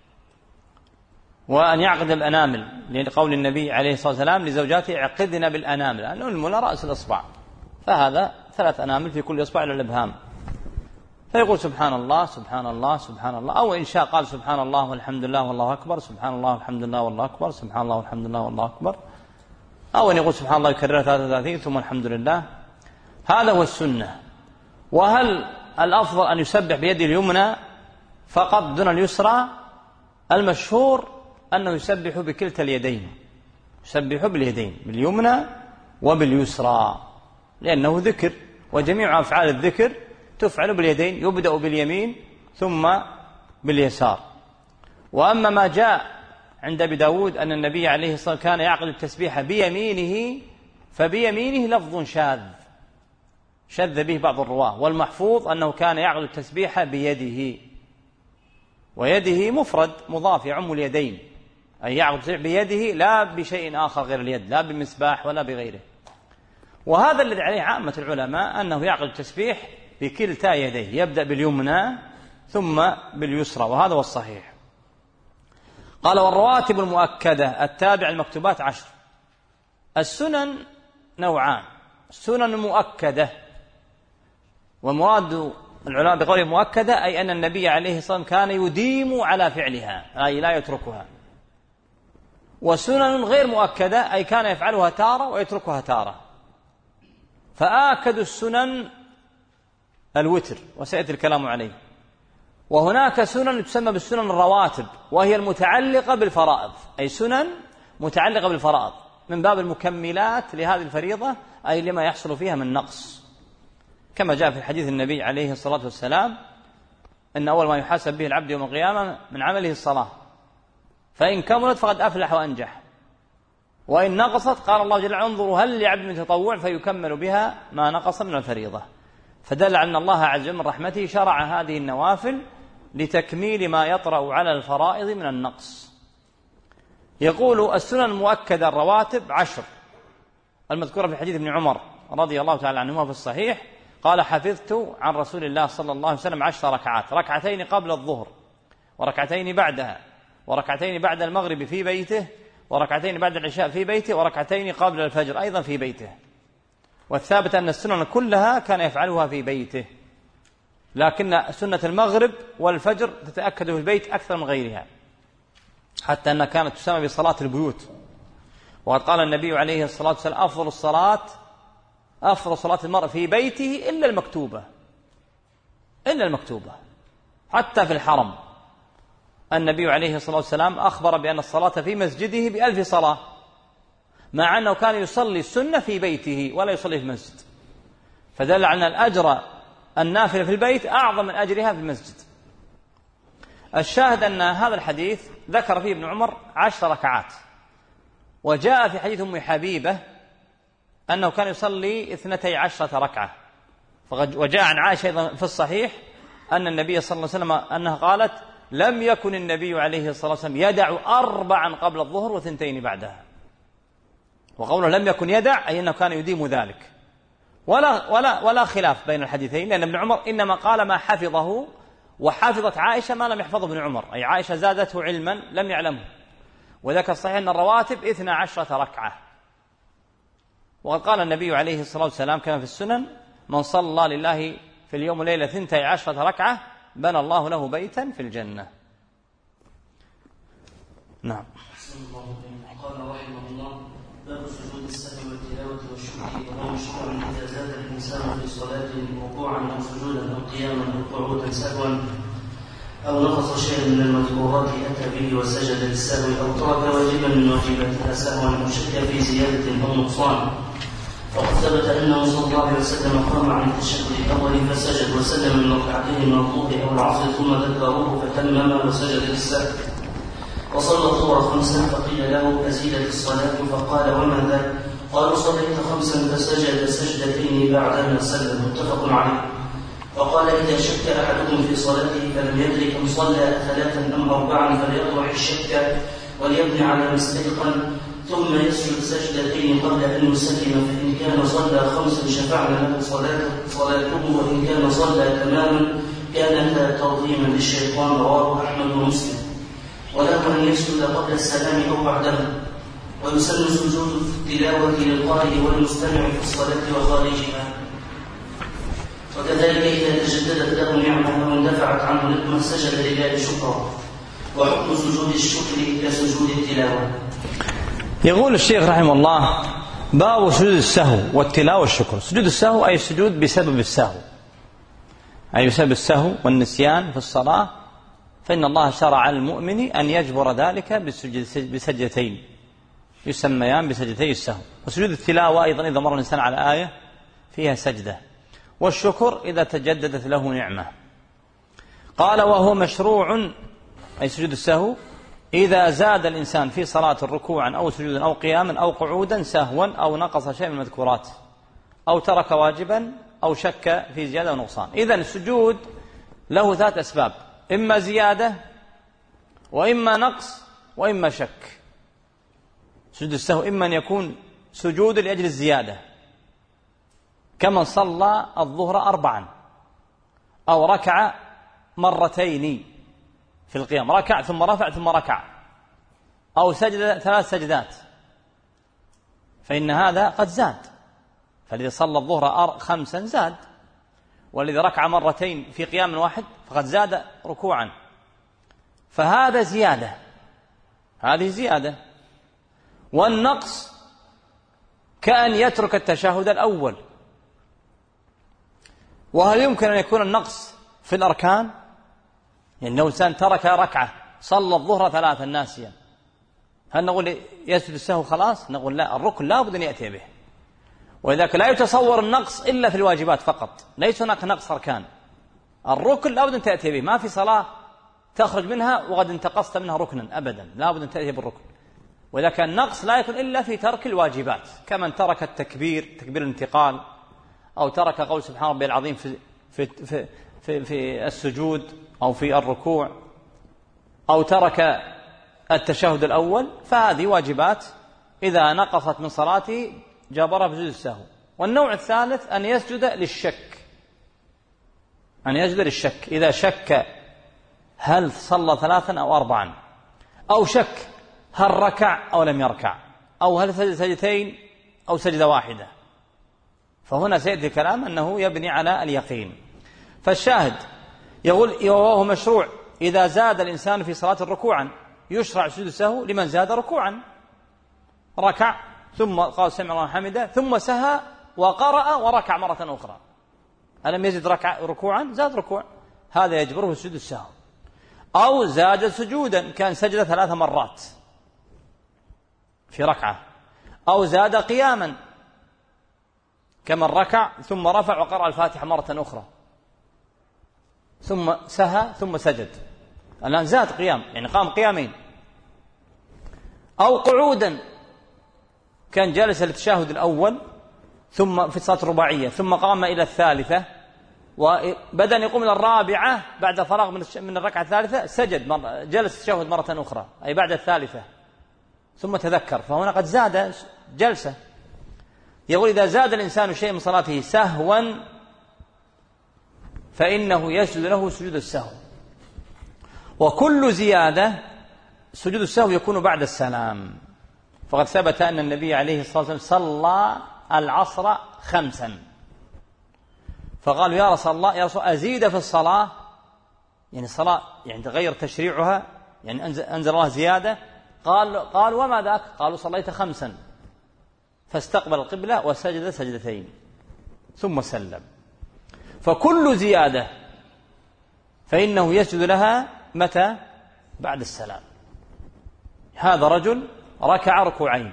وأن يعقد الأنامل لقول النبي عليه الصلاة والسلام لزوجاته اعقدنا بالأنامل، لأنه المنى رأس الإصبع، فهذا ثلاث أنامل في كل إصبع إلى الإبهام، فيقول سبحان الله سبحان الله سبحان الله، أو إن شاء قال سبحان الله والحمد لله والله أكبر، سبحان الله والحمد لله والله أكبر، سبحان الله والحمد لله والله أكبر، أو أن يقول سبحان الله يكررها ثلاثة وثلاثين ثم الحمد لله. هذا هو السنة. وهل الأفضل أن يسبح بيده اليمنى فقط دون اليسرى؟ المشهور أنه يسبح بكلتا اليدين، يسبح باليدين باليمنى وباليسرى، لأنه ذكر، وجميع أفعال الذكر تفعل باليدين، يبدأ باليمين ثم باليسار. وأما ما جاء عند أبي داود أن النبي عليه الصلاة والسلام كان يعقد التسبيح بيمينه، فبيمينه لفظ شاذ شذ به بعض الرواة، والمحفوظ أنه كان يعقد التسبيح بيده، ويده مفرد مضاف يعم اليدين، أي يعقد التسبيح بيده لا بشيء آخر غير اليد، لا بمسباح ولا بغيره. وهذا الذي عليه عامة العلماء أنه يعقد التسبيح بكلتا يديه، يبدأ باليمنى ثم باليسرى، وهذا هو الصحيح. قال والرواتب المؤكدة التابع المكتوبات عشر. السنن نوعان، السنن المؤكدة، ومراد العلماء بقوله مؤكدة أي أن النبي عليه الصلاة والسلام كان يديم على فعلها، أي لا يتركها. وسنن غير مؤكدة أي كان يفعلها تارة ويتركها تارة. فآكد السنن الوتر، وسيأتي الكلام عليه. وهناك سنن تسمى بالسنن الرواتب، وهي المتعلقة بالفرائض، أي سنن متعلقة بالفرائض من باب المكملات لهذه الفريضة، أي لما يحصل فيها من نقص، كما جاء في حديث النبي عليه الصلاة والسلام أن أول ما يحاسب به العبد يوم القيامة من عمله الصلاة، فإن كملت فقد أفلح وأنجح، وإن نقصت قال الله جل وعلا انظروا هل لعبد من تطوع فيكمل بها ما نقص من الفريضة. فدل على أن الله عز وجل من رحمته شرع هذه النوافل لتكميل ما يطرأ على الفرائض من النقص. يقول السنن المؤكدة الرواتب عشر، المذكورة في حديث ابن عمر رضي الله تعالى عنهما في الصحيح قال حفظت عن رسول الله صلى الله عليه وسلم عشر ركعات، ركعتين قبل الظهر وركعتين بعدها وركعتين بعد المغرب في بيته وركعتين بعد العشاء في بيته وركعتين قبل الفجر أيضا في بيته. والثابت أن السنن كلها كان يفعلها في بيته، لكن سنة المغرب والفجر تتأكد في البيت أكثر من غيرها، حتى أنها كانت تسمى بصلاة البيوت. وقد قال النبي عليه الصلاة والسلام أفضل الصلاة أفضل صلاة المرء في بيته إلا المكتوبة، إلا المكتوبة. حتى في الحرم النبي عليه الصلاة والسلام أخبر بأن الصلاة في مسجده بألف صلاة، مع أنه كان يصلي السنة في بيته ولا يصلي في المسجد، فدل على أن الأجر النافلة في البيت أعظم من أجرها في المسجد. الشاهد أن هذا الحديث ذكر فيه ابن عمر عشر ركعات، وجاء في حديث أم حبيبة أنه كان يصلي اثنتي عشرة ركعة. وجاء عن عائشة أيضا في الصحيح أن النبي صلى الله عليه وسلم أنها قالت لم يكن النبي عليه الصلاة والسلام يدع أربعا قبل الظهر وثنتين بعدها. وقوله لم يكن يدع أي أنه كان يديم ذلك، ولا, ولا, ولا خلاف بين الحديثين، لأن ابن عمر إنما قال ما حفظه، وحفظت عائشة ما لم يحفظه ابن عمر، أي عائشة زادته علما لم يعلمه. وذكر الصحيح أن الرواتب اثنى عشرة ركعة. وقد قال النبي عليه الصلاة والسلام كما في السنن من صلى لله في اليوم وليلة ثنتي عشرة ركعة بنى الله له بيتا في الجنة. نعم. قال رحمه الله باب سجود السهو والتلاوة والشكر، وهو مشروع إذا زاد الإنسان في صلاته ركوعا أو سجودا أو قياما أو قعودا سهوا أو نقص شيئا من المذكورات أتى به وسجد للسهو، أو ترك واجبا من واجباتها سهوا أو شك في زيادة أو نقصان. وقد ثبت أنه صلى الله عليه وسلم قام عن التشهد الأول فسجد وسلم من ركعتين من الظهر أو العصر ثم ذكره فتمم وسجد للسهو. وصلى الظهر خمسا فقيل له أزيدت الصلاة فقال وما ذاك؟ قالوا صليت خمسا فسجد سجدتين بعدما سلم، متفق عليه. وقال إذا شك أحدكم في صلاته فلم يدرك كم صلى ثلاثا أم أربعا فليطرح الشك وليبني على ما استيقن، ثم يسجد سجدتين قبل أن يسلم، فإن كان صلى خمسا شفعنا له صلاته، وإن كان صلى تماما كانت ترغيما للشيطان. رواه أحمد ومسلم. وله أن يسجد قبل السلام أو بعده. ويسن سجود التلاوة للقارئ والمستمع في الصلاة وخارجها. وكذلك إذا تجددت له نعمة أو اندفعت عنه نقمة سجد لله شكرا. وحكم سجود الشكر كسجود التلاوة. يقول الشيخ رحمه الله: باب سجود السهو والتلاوة والشكر. سجود السهو أي السجود بسبب السهو، أي بسبب السهو والنسيان في الصلاة، فإن الله شرع على المؤمن أن يجبر ذلك بسجدتين يسميان بسجدتي السهو. وسجود التلاوة أيضا إذا مر الإنسان على آية فيها سجدة. والشكر إذا تجددت له نعمة. قال: وهو مشروع، أي سجود السهو، إذا زاد الإنسان في صلاة ركوعا أو سجودا أو قياما أو قعودا سهوا أو نقص شيء من المذكورات أو ترك واجبا أو شك في زيادة ونقصان. إذن السجود له ذات أسباب: إما زيادة وإما نقص وإما شك. سجود السهو إما أن يكون سجود لأجل الزيادة، كمن صلى الظهر أربعا أو ركع مرتين في القيام، ركع ثم رفع ثم ركع، أو سجد ثلاث سجدات، فإن هذا قد زاد. فالذي صلى الظهر خمسا زاد، والذي ركع مرتين في قيام واحد فقد زاد ركوعا، فهذا زيادة، هذه زيادة. والنقص كأن يترك التشهد الأول. وهل يمكن أن يكون النقص في الأركان؟ يعني لو إنسان ترك ركعة، صلى الظهر ثلاثا ناسيا، هل نقول يسجد السهو خلاص؟ نقول لا، الركن لا بد أن يأتي به. ولذلك لا يتصور النقص إلا في الواجبات فقط، ليس هناك نقص أركان. الركن لا بد أن تأتي به، ما في صلاة تخرج منها وقد انتقصت منها ركنا أبدا، لا بد أن تأتي بالركن. وذلك النقص لا يكون إلا في ترك الواجبات، كمن ترك التكبير، تكبير الانتقال، أو ترك قول سبحان ربي العظيم في, في, في, في, في السجود أو في الركوع، أو ترك التشهد الأول، فهذه واجبات إذا نقصت من صلاته جابرها بسجود السهو. والنوع الثالث أن يسجد للشك، أن يسجد للشك إذا شك هل صلى ثلاثا أو أربعا، أو شك هل ركع أو لم يركع، أو هل سجد سجدتين أو سجدة واحدة، فهنا سيأتي كلام أنه يبني على اليقين. فالشاهد يقول: وهو مشروع إذا زاد الإنسان في صلاة ركوعا، يشرع سجود السهو لمن زاد ركوعا، ركع ثم قال سمع الله حمده ثم سهى وقرأ وركع مرة أخرى، ألم يزد ركع ركوعا؟ زاد ركوع، هذا يجبره سجود السهو. أو زاد سجودا، كان سجد ثلاث مرات في ركعة، أو زاد قياما كمن ركع ثم رفع وقرأ الفاتحة مرة أخرى ثم سهى ثم سجد، الآن زاد قيام، يعني قام قيامين. أو قعودا، كان جالس للتشهد الأول ثم في الصلاة الرباعية ثم قام إلى الثالثة، وبدأ أن يقوم إلى الرابعة بعد فراغ من الركعة الثالثة، سجد مرة، جلس التشهد مرة أخرى أي بعد الثالثة ثم تذكر، فهنا قد زاد جلسة. يقول: إذا زاد الإنسان شيء من صلاته سهوا فإنه يسجد له سجود السهو. وكل زيادة سجود السهو يكون بعد السلام، فقد ثبت أن النبي عليه الصلاة والسلام صلى العصر خمسا، فقالوا: يا رسول الله يا رسول أزيد في الصلاة، يعني الصلاة يعني تغير تشريعها، يعني أنزل الله زيادة. قال قال وما ذاك؟ قالوا: صليت خمسا، فاستقبل القبلة وسجد سجدتين ثم سلم. فكل زيادة فإنه يسجد لها متى؟ بعد السلام. هذا رجل ركع ركوعين،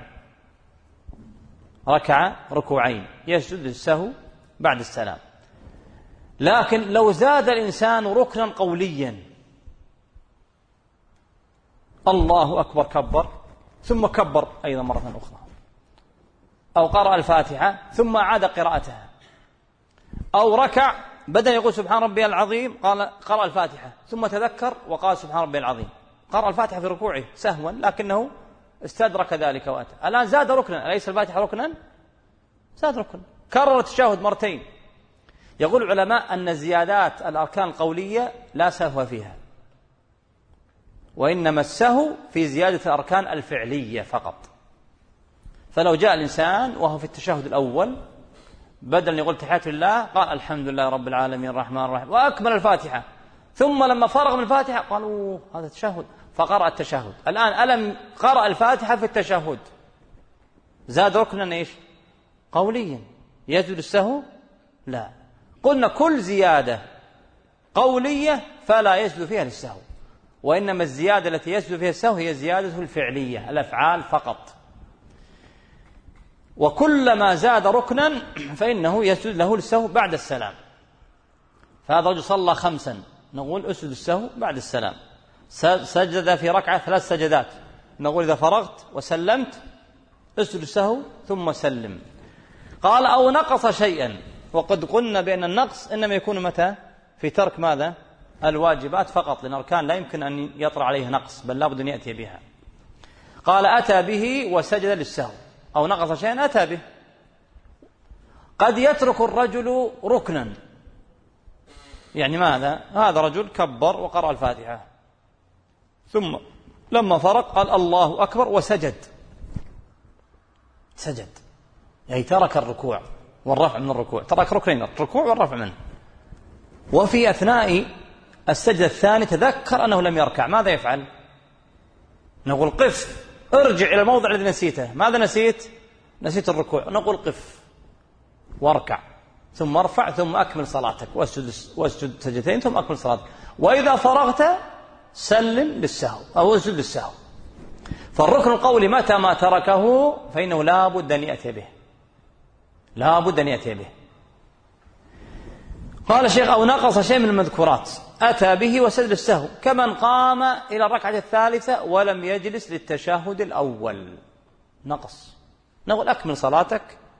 ركع ركوعين يسجد للسهو بعد السلام. لكن لو زاد الإنسان ركنا قوليا، الله أكبر كبر ثم كبر أيضا مرة أخرى، أو قرأ الفاتحة ثم عاد قراءتها، أو ركع بدأ يقول سبحان ربي العظيم، قال قرأ الفاتحة ثم تذكر وقال سبحان ربي العظيم، قرأ الفاتحة في ركوعه سهوا لكنه استدرك ذلك وأتى. الآن زاد ركنا، أليس الفاتحة ركنا؟ زاد ركن، كرر التشهد مرتين. يقول العلماء أن زيادات الأركان القولية لا سهو فيها، وإنما السهو في زيادة الأركان الفعلية فقط. فلو جاء الإنسان وهو في التشهد الأول بدل أن يقول تحيات لله قال الحمد لله رب العالمين الرحمن الرحيم وأكمل الفاتحة، ثم لما فرغ من الفاتحة قالوا هذا تشهد فقرأ التشهد. الآن ألم قرأ الفاتحة في التشهد زاد ركنا إيش؟ قوليا، يسجد السهو؟ لا. قلنا كل زيادة قولية فلا يسجد فيها للسهو، وإنما الزيادة التي يسجد فيها السهو هي زيادة الفعلية الأفعال فقط. وكلما زاد ركنا فإنه يسجد له للسهو بعد السلام. فهذا رجل صلى خمسا نقول أسجد السهو بعد السلام. سجد في ركعة ثلاث سجدات نقول إذا فرغت وسلمت أسجد السهو ثم سلم. قال أو نقص شيئا، وقد قلنا بأن النقص إنما يكون متى؟ في ترك ماذا؟ الواجبات فقط، لأن الأركان لا يمكن أن يطرأ عليه نقص بل لا بد أن يأتي بها. قال أتى به وسجد للسهو، أو نقص شيئا أتى به. قد يترك الرجل ركنا، يعني ماذا؟ هذا رجل كبر وقرأ الفاتحة ثم لما فرق قال الله أكبر وسجد، سجد يعني ترك الركوع والرفع من الركوع، ترك ركنين الركوع والرفع منه، وفي أثناء السجدة الثانية تذكر أنه لم يركع، ماذا يفعل؟ نقول قف، ارجع إلى الموضع الذي نسيته. ماذا نسيت؟ نسيت الركوع، نقول قف واركع ثم ارفع ثم أكمل صلاتك واسجد, واسجد سجدتين ثم أكمل صلاتك، وإذا فرغت سلم للسهو أو اسجد للسهو. فالركن القولي متى ما تركه فإنه لا بد أن يأتي به، لا بد أن يأتي به. قال الشيخ أو نقص شيء من المذكورات أتى به وسجد السهو، كمن قام إلى الركعة الثالثة ولم يجلس للتشهد الأول، نقص. نقول أكمل صلاتك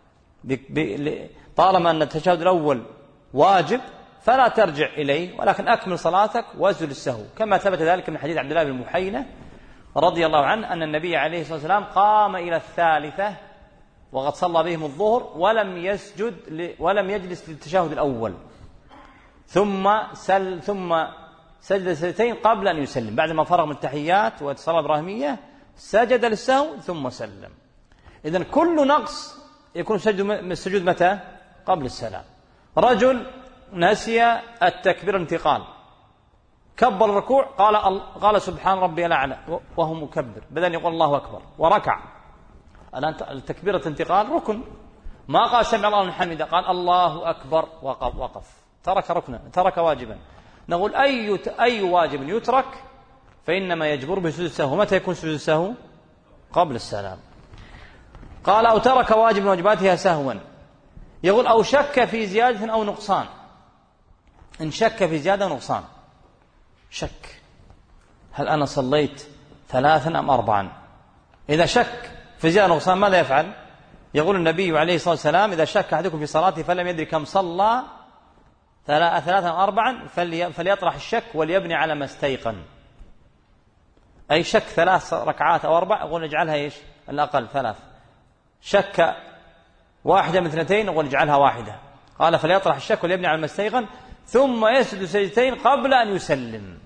طالما أن التشهد الأول واجب فلا ترجع إليه، ولكن أكمل صلاتك واسجد السهو، كما ثبت ذلك من حديث عبد الله بن محينة رضي الله عنه أن النبي عليه الصلاة والسلام قام إلى الثالثة وقد صلى بهم الظهر ولم يسجد ولم يجلس للتشهد الأول، ثم سل ثم سجد سجدتين قبل أن يسلم، بعد ما فرغ من التحيات والصلاة الإبراهيمية سجد للسهو ثم سلم. إذن كل نقص يكون السجود متى؟ قبل السلام. رجل نسي التكبير الانتقال، كبر الركوع قال قال سبحان ربي الأعلى وهو مكبر بدل يقول الله أكبر وركع. الآن التكبير الانتقال ركن، ما قال سمع الله لمن حمده، قال الله أكبر وقف, وقف. ترك ركنا، ترك واجبا. نقول أي أي واجب يترك فإنما يجبر بسجود السهو. متى يكون سجود السهو؟ قبل السلام. قال أو ترك واجب من واجباتها سهوا. يقول أو شك في زيادة أو نقصان. إن شك في زيادة أو نقصان، شك هل أنا صليت ثلاثا أم أربعا؟ إذا شك في زيادة أو نقصان ماذا يفعل؟ يقول النبي عليه الصلاة والسلام إذا شك أحدكم في صلاته فلم يدري كم صلى ثلاثا أم أربعا فليطرح الشك وليبني على ما استيقن. أي شك ثلاث ركعات أو أربع أقول اجعلها إيش؟ الأقل ثلاث. شك واحدة من اثنتين أقول اجعلها واحدة. قال فليطرح الشك وليبني على ما استيقن ثم يسجد سجدتين قبل أن يسلم،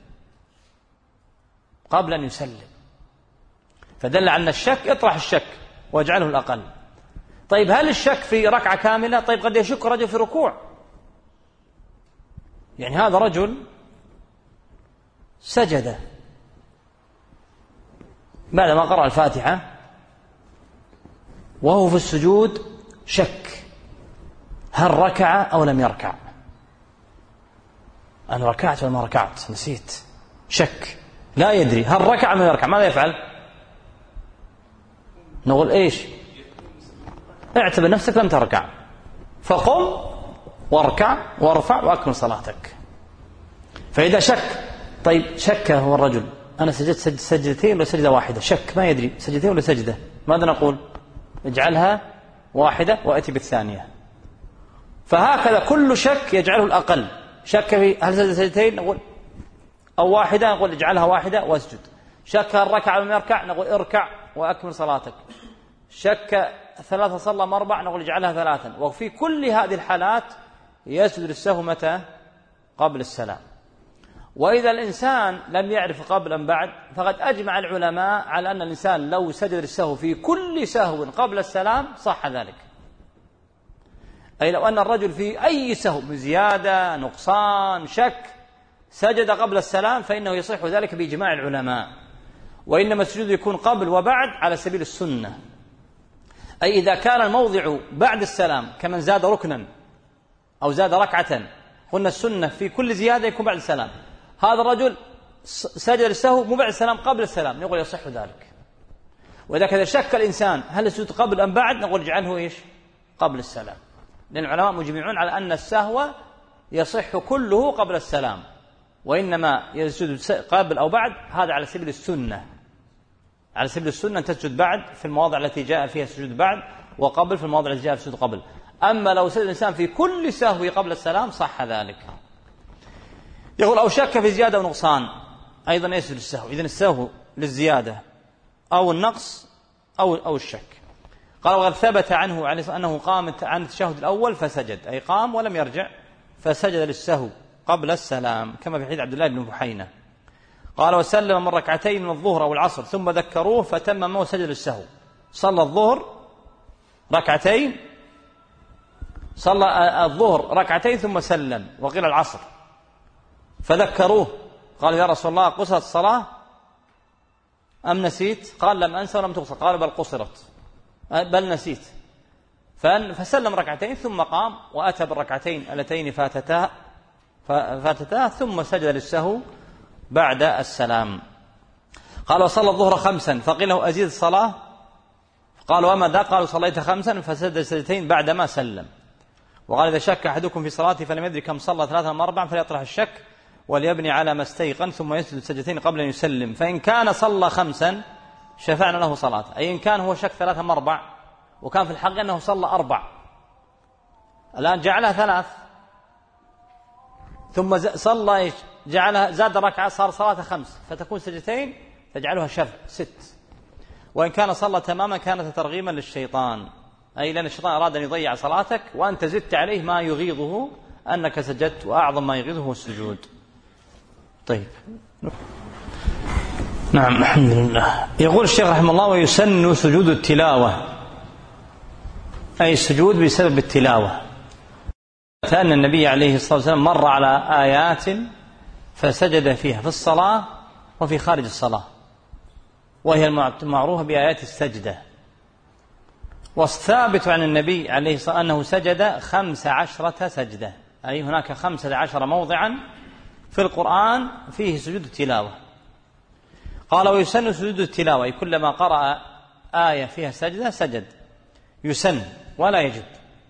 قبل أن يسلم. فدل على أن الشك اطرح الشك واجعله الأقل. طيب هل الشك في ركعة كاملة؟ طيب قد يشك رجل في ركوع، يعني هذا رجل سجد بعدما قرأ الفاتحة وهو في السجود شك هل ركع أو لم يركع، أنا ركعت ولا ما ركعت، نسيت، شك لا يدري هل ركع أو لم يركع. ماذا يفعل؟ نقول إيش؟ اعتبر نفسك لم تركع فقم واركع وارفع وأكمل صلاتك. فإذا شك، طيب شك هو الرجل أنا سجدت سجدتين ولا سجدة واحدة، شك ما يدري سجدتين ولا سجدة، ماذا نقول؟ اجعلها واحدة وأتي بالثانية. فهكذا كل شك يجعله الأقل. شك في هل سجد سجدتين نقول أو واحدة نقول اجعلها واحدة واسجد. شك هل ركع أو لم يركع نقول اركع وأكمل صلاتك. شك ثلاثة صلى أم أربع نقول اجعلها ثلاثا. وفي كل هذه الحالات يسجد للسهو متى؟ قبل السلام. وإذا الإنسان لم يعرف قبل أم بعد فقد أجمع العلماء على أن الإنسان لو سجد للسهو في كل سهو قبل السلام صح ذلك. أي لو أن الرجل في أي سهو من زيادة نقصان شك سجد قبل السلام فإنه يصح ذلك بإجماع العلماء. وإنما السجود يكون قبل وبعد على سبيل السنة. أي إذا كان الموضع بعد السلام كمن زاد ركنا أو زاد ركعة قلنا السنة في كل زيادة يكون بعد السلام. هذا الرجل سجد للسهو مو بعد السلام قبل السلام نقول يصح ذلك. وإذا كذا شك الإنسان هل السجود قبل أم بعد نقول اجعله إيش؟ قبل السلام. لأن العلماء مجمعون على أن السهو يصح كله قبل السلام. وإنما يسجد قبل أو بعد هذا على سبيل السنة. على سبيل السنة أن تسجد بعد في المواضع التي جاء فيها السجود بعد وقبل في المواضع التي جاء السجود قبل. أما لو سجد الإنسان في كل سهو قبل السلام صح ذلك. يقول أو شك في زيادة ونقصان أيضا يسجد السهو. إذن السهو للزيادة أو النقص أو أو الشك. قال وقد ثبت عنه عليه أنه قام عن التشهد الأول فسجد أي قام ولم يرجع فسجد للسهو قبل السلام كما في حديث عبد الله بن بحينة. قال وسلم من ركعتين من الظهر أو العصر ثم ذكروه فتمم وسجد للسهو. صلى الظهر ركعتين صلى الظهر ركعتين ثم سلم وقيل العصر فذكروه قال يا رسول الله قصرت الصلاة أم نسيت؟ قال لم أنسى ولم تقصر. قال بل قصرت بل نسيت. فسلم ركعتين ثم قام وأتى بالركعتين اللتين فاتتا فاتتا ثم سجد للسهو بعد السلام. قال وصلى الظهر خمسا فقيل له أزيد الصلاة قال وما ذا؟ قالوا صليت خمسا فسجد سجدتين بعدما سلم. وقال إذا شك أحدكم في صلاته فلم يدري كم صلى ثلاثة أم أربعا فليطرح الشك وليبني على ما استيقن ثم يسجد سجدتين قبل أن يسلم. فإن كان صلى خمسا شفعنا له صلاة. أي إن كان هو شك ثلاثة أم أربع وكان في الحق أنه صلى أربع الآن جعلها ثلاث ثم صلى جعلها زاد ركعة صار صلاة خمس فتكون سجدتين تجعلها شفع ست. وإن كان صلى تماما كانت ترغيما للشيطان. أي لأن الشيطان أراد أن يضيع صلاتك وأنت زدت عليه ما يغيظه أنك سجدت وأعظم ما يغيظه هو السجود. طيب نعم الحمد لله. يقول الشيخ رحمه الله ويسن سجود التلاوة أي السجود بسبب التلاوة. أن النبي عليه الصلاة والسلام مر على آيات فسجد فيها في الصلاة وفي خارج الصلاة وهي المعروفة بآيات السجدة. والثابت عن النبي عليه الصلاة والسلام أنه سجد خمس عشرة سجدة. أي هناك خمسة عشر موضعا في القرآن فيه سجود التلاوة. قال ويسن سجود التلاوة أي كلما قرأ آية فيها سجدة سجد. يسن ولا يجب.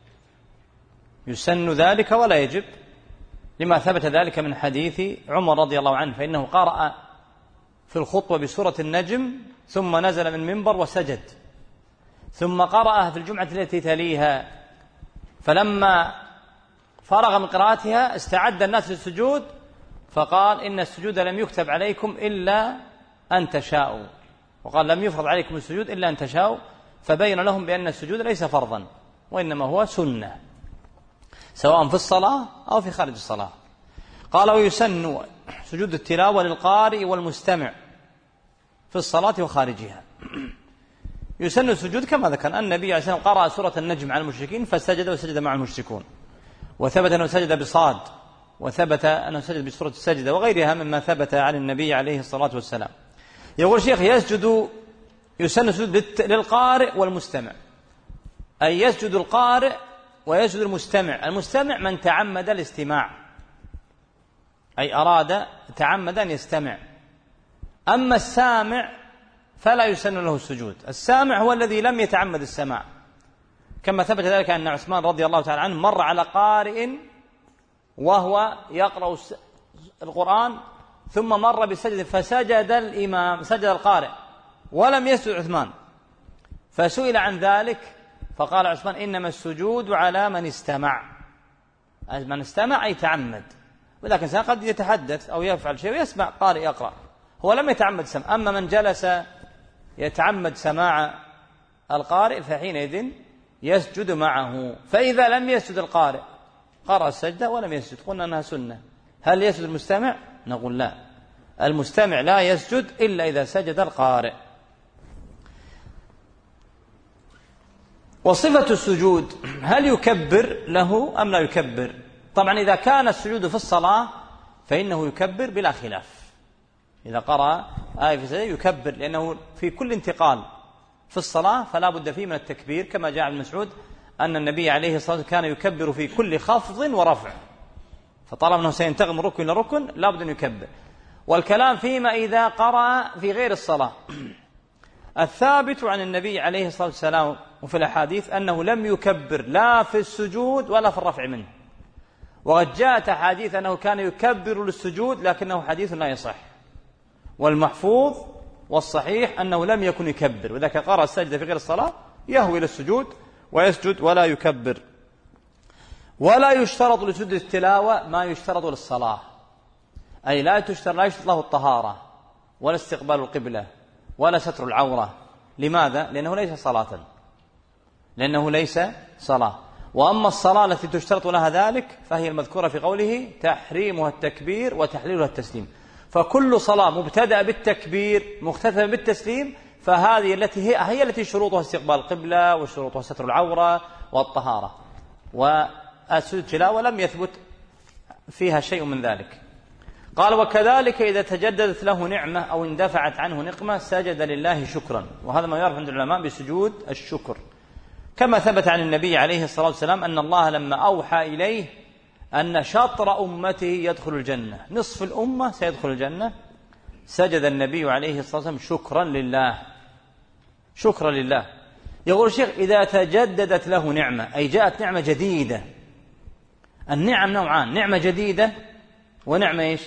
يسن ذلك ولا يجب لما ثبت ذلك من حديث عمر رضي الله عنه فإنه قرأ في الخطبة بسورة النجم ثم نزل من منبر وسجد ثم قرأها في الجمعة التي تليها فلما فرغ من قراءتها استعد الناس للسجود فقال إن السجود لم يكتب عليكم إلا أن تشاءوا. وقال لم يفرض عليكم السجود إلا أن تشاءوا فبين لهم بأن السجود ليس فرضا وإنما هو سنة سواء في الصلاة أو في خارج الصلاة. قال ويسن سجود التلاوة للقارئ والمستمع في الصلاة وخارجها. يسن السجود كما ذكر النبي عليه الصلاة والسلام قرأ سورة النجم على المشركين فسجد وسجد مع المشركون وثبت أنه سجد بصاد وثبت أنه سجد بسورة السجدة وغيرها مما ثبت عن النبي عليه الصلاة والسلام. يقول الشيخ يسجد يسن السجود للقارئ والمستمع أي يسجد القارئ ويسجد المستمع. المستمع من تعمد الاستماع أي أراد تعمد أن يستمع. أما السامع فلا يسن له السجود. السامع هو الذي لم يتعمد السماع كما ثبت ذلك أن عثمان رضي الله تعالى عنه مر على قارئ وهو يقرأ القرآن ثم مر بسجد فسجد الإمام سجد القارئ ولم يسجد عثمان فسئل عن ذلك فقال عثمان إنما السجود على من استمع. من استمع أي تعمد. ولكن الإنسان قد يتحدث أو يفعل شيء ويسمع قارئ يقرأ هو لم يتعمد السمع. أما من جلس يتعمد سماع القارئ فحينئذ يسجد معه. فإذا لم يسجد القارئ قرأ السجدة ولم يسجد قلنا أنها سنة، هل يسجد المستمع؟ نقول لا، المستمع لا يسجد إلا إذا سجد القارئ. وصفة السجود هل يكبر له أم لا يكبر؟ طبعا إذا كان السجود في الصلاة فإنه يكبر بلا خلاف، إذا قرأ آية في السجدة يكبر، لأنه في كل انتقال في الصلاة فلا بد فيه من التكبير، كما جاء عن مسعود أن النبي عليه الصلاة والسلام كان يكبر في كل خفض ورفع، فطالما أنه سينتقل من ركن إلى ركن لا بد أن يكبر. والكلام فيما إذا قرأ في غير الصلاة. الثابت عن النبي عليه الصلاة والسلام وفي الأحاديث أنه لم يكبر لا في السجود ولا في الرفع منه، وقد جاءت أحاديث أنه كان يكبر للسجود لكنه حديث لا يصح، والمحفوظ والصحيح أنه لم يكن يكبر، وإذا قرأ السجدة في غير الصلاة يهوي إلى السجود ويسجد ولا يكبر. ولا يشترط لسجود التلاوة ما يشترط للصلاة، أي لا يشترط لا يشترط له الطهارة ولا استقبال القبلة ولا ستر العورة. لماذا؟ لأنه ليس صلاة، لأنه ليس صلاة. وأما الصلاة التي تشترط لها ذلك فهي المذكورة في قوله تحريمها التكبير وتحليلها التسليم، فكل صلاة مبتدأ بالتكبير مختتمة بالتسليم فهذه التي هي, هي التي شروطها استقبال القبلة وشروطها ستر العورة والطهارة. والسجود التلاوة لم يثبت فيها شيء من ذلك. قال وكذلك إذا تجددت له نعمة أو اندفعت عنه نقمة سجد لله شكرا، وهذا ما يعرف عند العلماء بسجود الشكر، كما ثبت عن النبي عليه الصلاة والسلام أن الله لما أوحى إليه أن شطر أمته يدخل الجنة، نصف الأمة سيدخل الجنة، سجد النبي عليه الصلاة والسلام شكرا لله، شكرا لله. يقول الشيخ إذا تجددت له نعمة أي جاءت نعمة جديدة. النعم نوعان، نعمة جديدة ونعمة إيش؟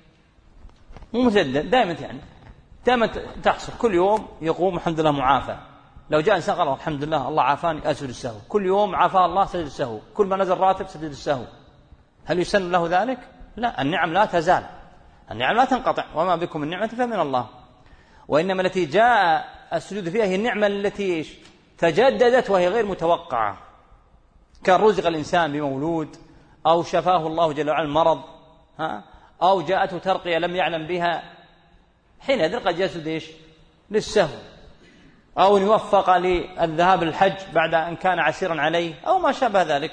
مو مجدد دائما، يعني دائما تحصل، كل يوم يقوم الحمد لله معافى. لو جاء إنسان قال الحمد لله الله عافاني أسجد السهو، كل يوم عافاه الله سجد السهو، كل ما نزل راتب سجد السهو، هل يسن له ذلك؟ لا، النعم لا تزال، النعم لا تنقطع، وما بكم من نعمة فمن الله. وإنما التي جاء السجود فيها هي النعمة التي تجددت وهي غير متوقعة، كان رزق الإنسان بمولود أو شفاه الله جل وعلا المرض، ها، أو جاءته ترقية لم يعلم بها، حينئذ قد يسجد إيش؟ للسهو، أو يوفق للذهاب للحج بعد أن كان عسيرا عليه أو ما شابه ذلك،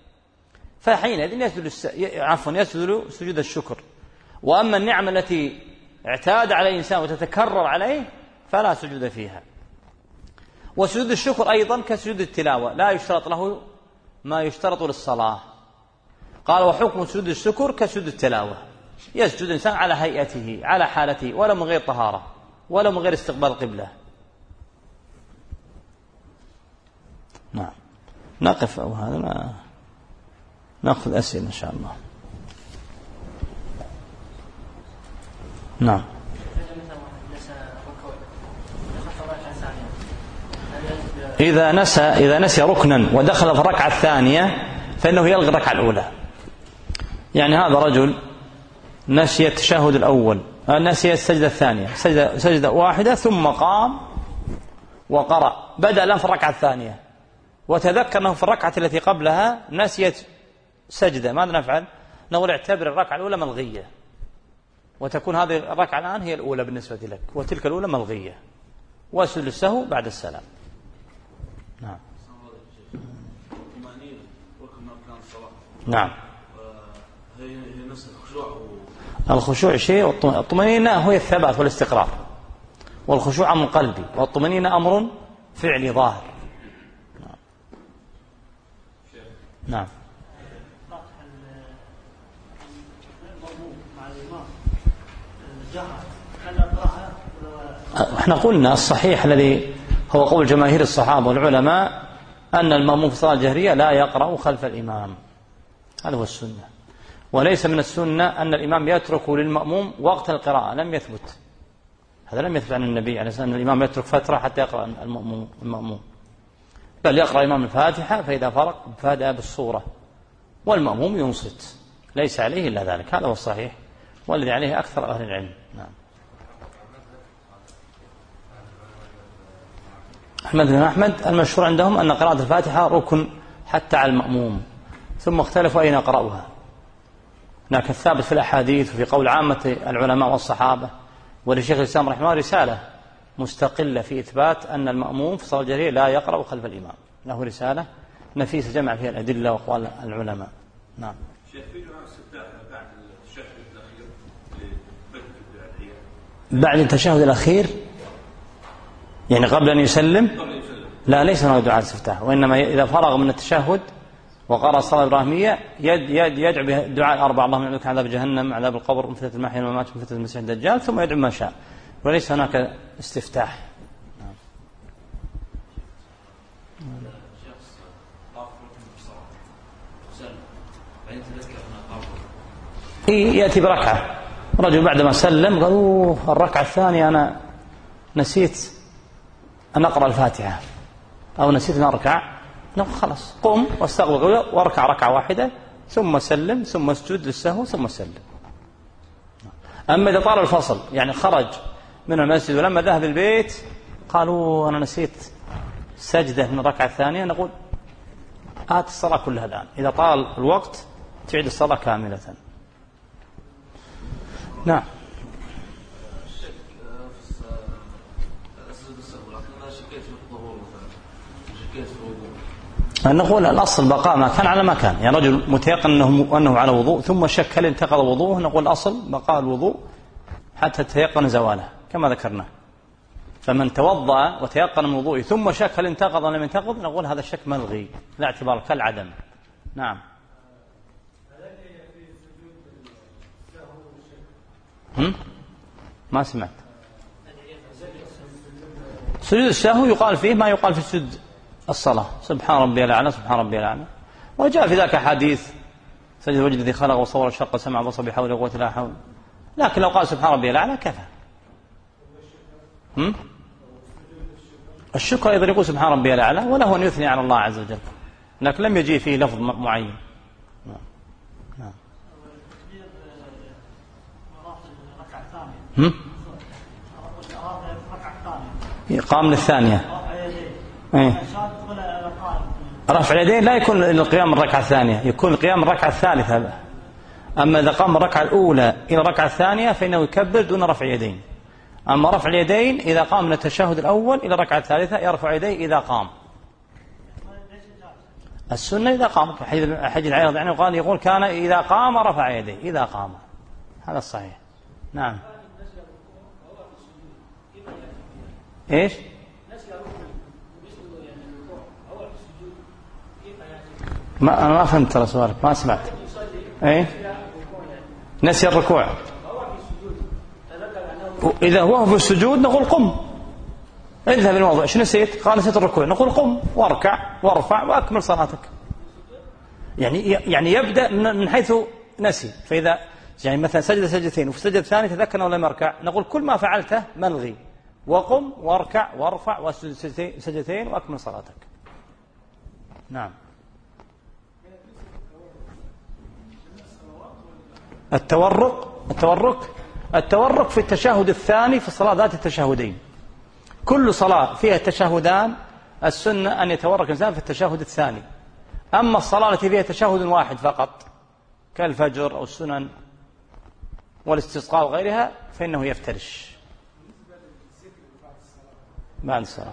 فحينئذ يسجد الس... عفوا يسجد سجود الشكر. وأما النعمة التي اعتاد على الإنسان وتتكرر عليه فلا سجود فيها. وسجود الشكر أيضا كسجود التلاوة لا يشترط له ما يشترط للصلاة. قال وحكم سجود الشكر كسجود التلاوة، يسجد الإنسان على هيئته على حالته ولا من غير طهارة ولا من غير استقبال القبلة. نعم نقف أو هذا ما نأخذ أسئلة إن شاء الله. نعم. إذا نسى إذا نسي ركنا ودخل في الركعة الثانية فإنه يلغي الركعة الأولى. يعني هذا رجل نسي التشهد الأول، نسي السجدة الثانية، سجدة, سجدة واحدة ثم قام وقرأ، بدأ الآن في الركعة الثانية وتذكر أنه في الركعة التي قبلها نسيت سجدة، ماذا نفعل؟ نقول اعتبر الركعة الأولى ملغية وتكون هذه الركعة الآن هي الأولى بالنسبة لك وتلك الأولى ملغية، واسجد للسهو بعد السلام. نعم. نعم. الخشوع شيء والطمأنينة هو الثبات والاستقرار، والخشوع أمر قلبي والطمأنينة أمر فعلي ظاهر. نعم. نعم. احنا قلنا الصحيح الذي هو قول جماهير الصحابة والعلماء أن المأموم في الصلاة الجهرية لا يقرأ خلف الإمام، هذا هو السنة. وليس من السنة أن الإمام يترك للمأموم وقت القراءة، لم يثبت هذا، لم يثبت عن النبي عليه الصلاة والسلام أن الإمام يترك فترة حتى يقرأ المأموم, المأموم. بل يقرأ الإمام الفاتحة فإذا فرق فهدأ بالصورة والمأموم ينصت، ليس عليه إلا ذلك، هذا هو الصحيح والذي عليه أكثر أهل العلم. نعم. أحمد بن أحمد المشهور عندهم أن قراءة الفاتحة ركن حتى على المأموم، ثم اختلفوا أين يقرأها، لكن الثابت في الأحاديث وفي قول عامة العلماء والصحابة ولشيخ الإسلام رحمه الله رسالة مستقلة في إثبات أن المأموم في الصلاة الجهرية لا يقرأ خلف الإمام، له رسالة نفيسة جمع فيها الأدلة وأقوال العلماء. نعم. بعد التشهد الأخير يعني قبل أن يسلم؟ لا، ليس هناك دعاء الاستفتاح، وإنما إذا فرغ من التشهد وقرأ الصلاة الإبراهيمية يد يد يدعو بدعاء الأربع: اللهم اعوذ بك من عذاب جهنم، عذاب القبر، من فتنة المحيا والممات، من فتنة المسيح الدجال، ثم يدعو ما شاء، وليس هناك استفتاح. يأتي بركعة، رجل بعدما سلم قال: أوه الركعة الثانية أنا نسيت أن أقرأ الفاتحة أو نسيت أن أركع، نقول خلاص قم واستغفر واركع ركعة واحدة ثم سلم ثم اسجد للسهو ثم سلم. أما إذا طال الفصل يعني خرج من المسجد ولما ذهب البيت قالوا أنا نسيت سجدة من الركعة الثانية، نقول آت الصلاة كلها الآن، إذا طال الوقت تعيد الصلاة كاملة. نعم. نقول الأصل بقاء ما كان على ما كان، يعني رجل متيقن أنه, أنه على وضوء ثم شك هل انتقض وضوءه، نقول الأصل بقاء الوضوء حتى تيقن زواله كما ذكرنا. فمن توضأ وتيقن من وضوءه ثم شك هل انتقض أو لم ينتقض، نقول هذا الشك ملغي لا اعتبار كالعدم. نعم. هم؟ ما سمعت. سجود السهو يقال فيه ما يقال في سجود الصلاة: سبحان ربي الأعلى، سبحان ربي الأعلى. وجاء في ذاك حديث: سجد الوجه الذي خلق وصور الشق سمع بصر بحول وقوة لا حول. لكن لو قال سبحان ربي الأعلى كفى. هم؟ الشكر أيضا يقول سبحان ربي الأعلى، وله أن يثني على الله عز وجل، لكن لم يجي فيه لفظ معين. نعم. هم؟ قام للثانية. ايه؟ رفع اليدين لا يكون القيام الركعة الثانية، يكون القيام الركعة الثالثة. أما إذا قام الركعة الأولى إلى الركعة الثانية فإنه يكبر دون رفع اليدين. أما رفع اليدين إذا قام من التشهد الأول إلى الركعة الثالثة يرفع يديه إذا قام. السنة إذا قام، حديث العياض يعني قال يقول كان إذا قام رفع يديه إذا قام، هذا الصحيح. نعم. إيش؟ ما أنا ما فهمت ترى سؤالك، ما سمعت. إيه؟ نسي الركوع. إذا هو في السجود نقول قم، اذهب الموضوع. إيش نسيت؟ قال نسيت الركوع، نقول قم واركع وارفع وأكمل صلاتك. يعني يعني يبدأ من حيث نسي. فإذا يعني مثلا سجد سجدتين وفي السجدة الثانية تذكر أنه لم يركع، نقول كل ما فعلته ملغي، وقم واركع وارفع واسجد سجدتين وأكمل صلاتك. نعم. التورق التورك التورك في التشهد الثاني في الصلاة ذات التشهدين. كل صلاة فيها تشهدان السنة أن يتورك الإنسان في التشهد الثاني. أما الصلاة التي فيها تشهد واحد فقط كالفجر أو السنن والاستسقاء وغيرها فإنه يفترش بعد الصلاة.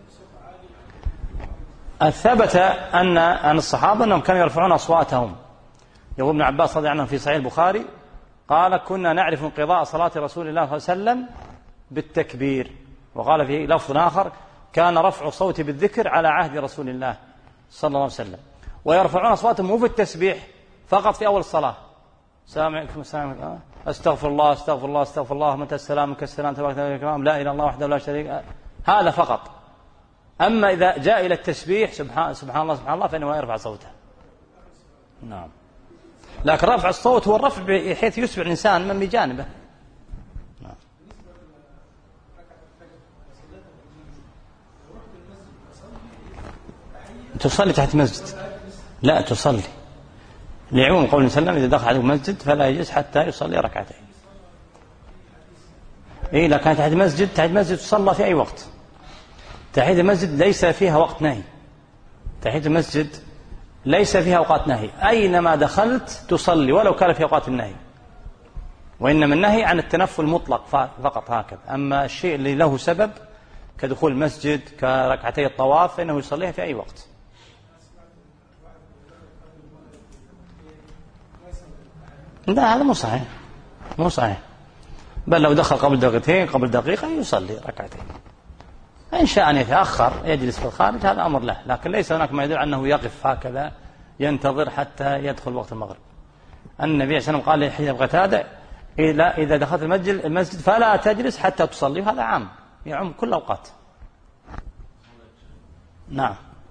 الثبت أن أن الصحابة أنهم كانوا يرفعون أصواتهم. يقول ابن عباس رضي الله عنه في صحيح البخاري قال: كنا نعرف انقضاء صلاة رسول الله صلى الله عليه وسلم بالتكبير. وقال في لفظ آخر: كان رفع الصوت بالذكر على عهد رسول الله صلى الله عليه وسلم. ويرفعون أصواتهم مو في التسبيح فقط في أول الصلاة: سامعكم السلام، استغفر الله استغفر الله استغفر الله، متى السلام منك السلام، تبارك الكرام، لا إله إلا الله وحده لا شريك، هذا فقط. أما إذا جاء إلى التسبيح سبحان سبحان الله سبحان الله فإنه يرفع صوته. نعم. لكن رفع الصوت هو الرفع بحيث يسمع الإنسان من بجانبه. نعم. تصلي تحت مسجد؟ لا تصلي، لعموم قول صلى الله عليه وسلم: إذا دخل عليه مسجد فلا يجلس حتى يصلي ركعتين. إيه، لكن تحت مسجد تحت مسجد تصلى في أي وقت. تحية المسجد ليس فيها وقت نهي، تحية المسجد ليس فيها أوقات نهي، أينما دخلت تصلي ولو كان في أوقات النهي، وإنما النهي عن التنفل المطلق فقط هكذا. أما الشيء اللي له سبب كدخول المسجد كركعتي الطواف فإنه يصليها في أي وقت. لا هذا مو صحيح، مو صحيح، بل لو دخل قبل دقيقتين قبل دقيقة يصلي ركعتين، إن شاء أن يتأخر يجلس في الخارج هذا أمر له، لكن ليس هناك ما يدل أنه يقف هكذا ينتظر حتى يدخل وقت المغرب. النبي صلى الله عليه وسلم قال لحديث قتادة إذا دخلت المسجد المسجد فلا تجلس حتى تصلي، وهذا عام يعم كل الأوقات. نعم.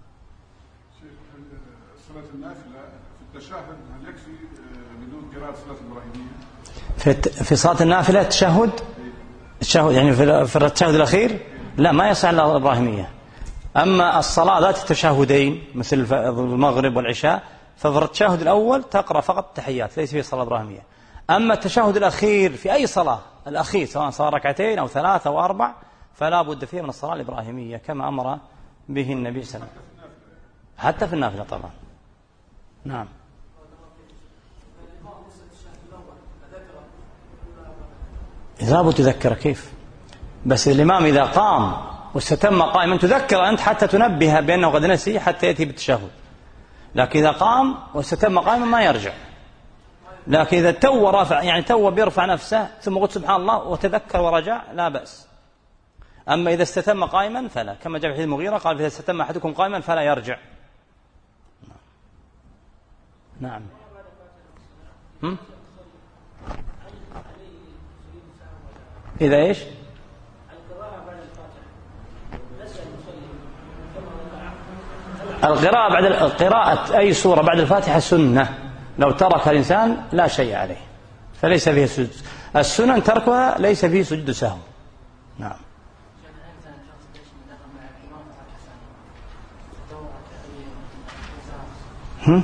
صلاة النافلة في التشهد هل يكفي بدون قراءة صلاة الإبراهيمية؟ في في صلاة النافلة التشهد التشهد يعني في التشهد الأخير لا ما يصح إلا الإبراهيمية. أما الصلاة ذات التشهدين مثل المغرب والعشاء ففي التشهد الأول تقرأ فقط التحيات ليس فيه صلاة إبراهيمية. أما التشهد الأخير في أي صلاة الأخير سواء صار ركعتين أو ثلاثة أو أربع فلا بد فيه من الصلاة الإبراهيمية كما أمر به النبي صلى الله عليه وسلم حتى في النافلة طبعا. نعم. إذا أبو تذكر كيف؟ بس الإمام إذا قام واستتم قائما تذكر أنت حتى تنبه بأنه قد نسي حتى يأتي بالتشهد، لكن إذا قام واستتم قائما ما يرجع. لكن إذا تو رافع يعني تو بيرفع نفسه ثم قلت سبحان الله وتذكر ورجع لا بأس. أما إذا استتم قائما فلا، كما جاء في حديث المغيرة قال إذا استتم أحدكم قائما فلا يرجع. نعم. هم؟ إذا إيش؟ القراءة بعد القراءة أي سورة بعد الفاتحة سنة، لو ترك الإنسان لا شيء عليه فليس فيه سجود، السنن تركها ليس فيه سجود سهو. نعم. هم؟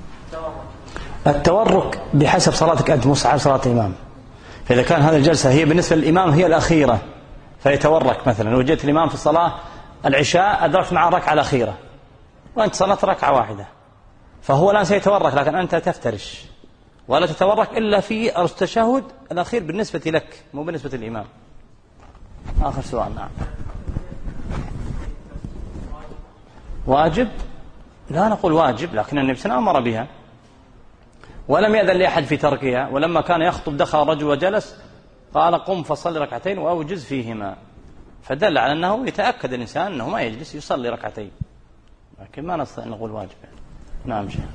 التورك بحسب صلاتك أنت مصعب صلاة الإمام، فإذا كان هذه الجلسة هي بالنسبة للإمام هي الأخيرة فيتورك، مثلا لو جئت الإمام في الصلاة العشاء أدركت معه الركعة الأخيرة وأنت صلت ركعة واحدة فهو الآن سيتورك، لكن أنت تفترش ولا تتورك إلا في التشهد الأخير بالنسبة لك مو بالنسبة للإمام. آخر سؤال. نعم. واجب؟ لا نقول واجب، لكن النبي صلى الله عليه وسلم أمر بها ولم يأذن لأحد في تركها، ولما كان يخطب دخل رجل وجلس قال قم فصلي ركعتين وأوجز فيهما، فدل على أنه يتأكد الإنسان أنه ما يجلس يصلي ركعتين، لكن ما نستطيع نقول واجب. نعم شيخ.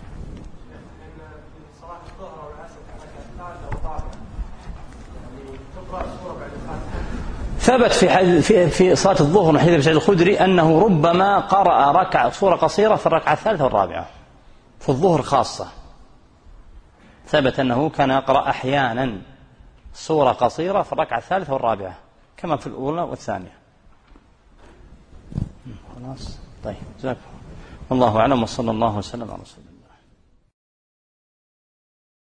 ثبت في في في صلاة الظهر من حديث أبي سعيد الخدري أنه ربما قرأ ركعة سورة قصيرة في الركعة الثالثة والرابعة في الظهر خاصة، ثبت أنه كان يقرأ أحيانا سورة قصيرة في الركعة الثالثة والرابعة كما في الأولى والثانية. خلاص طيب جزاكم الله أعلم وصلى الله وسلم على رسول الله.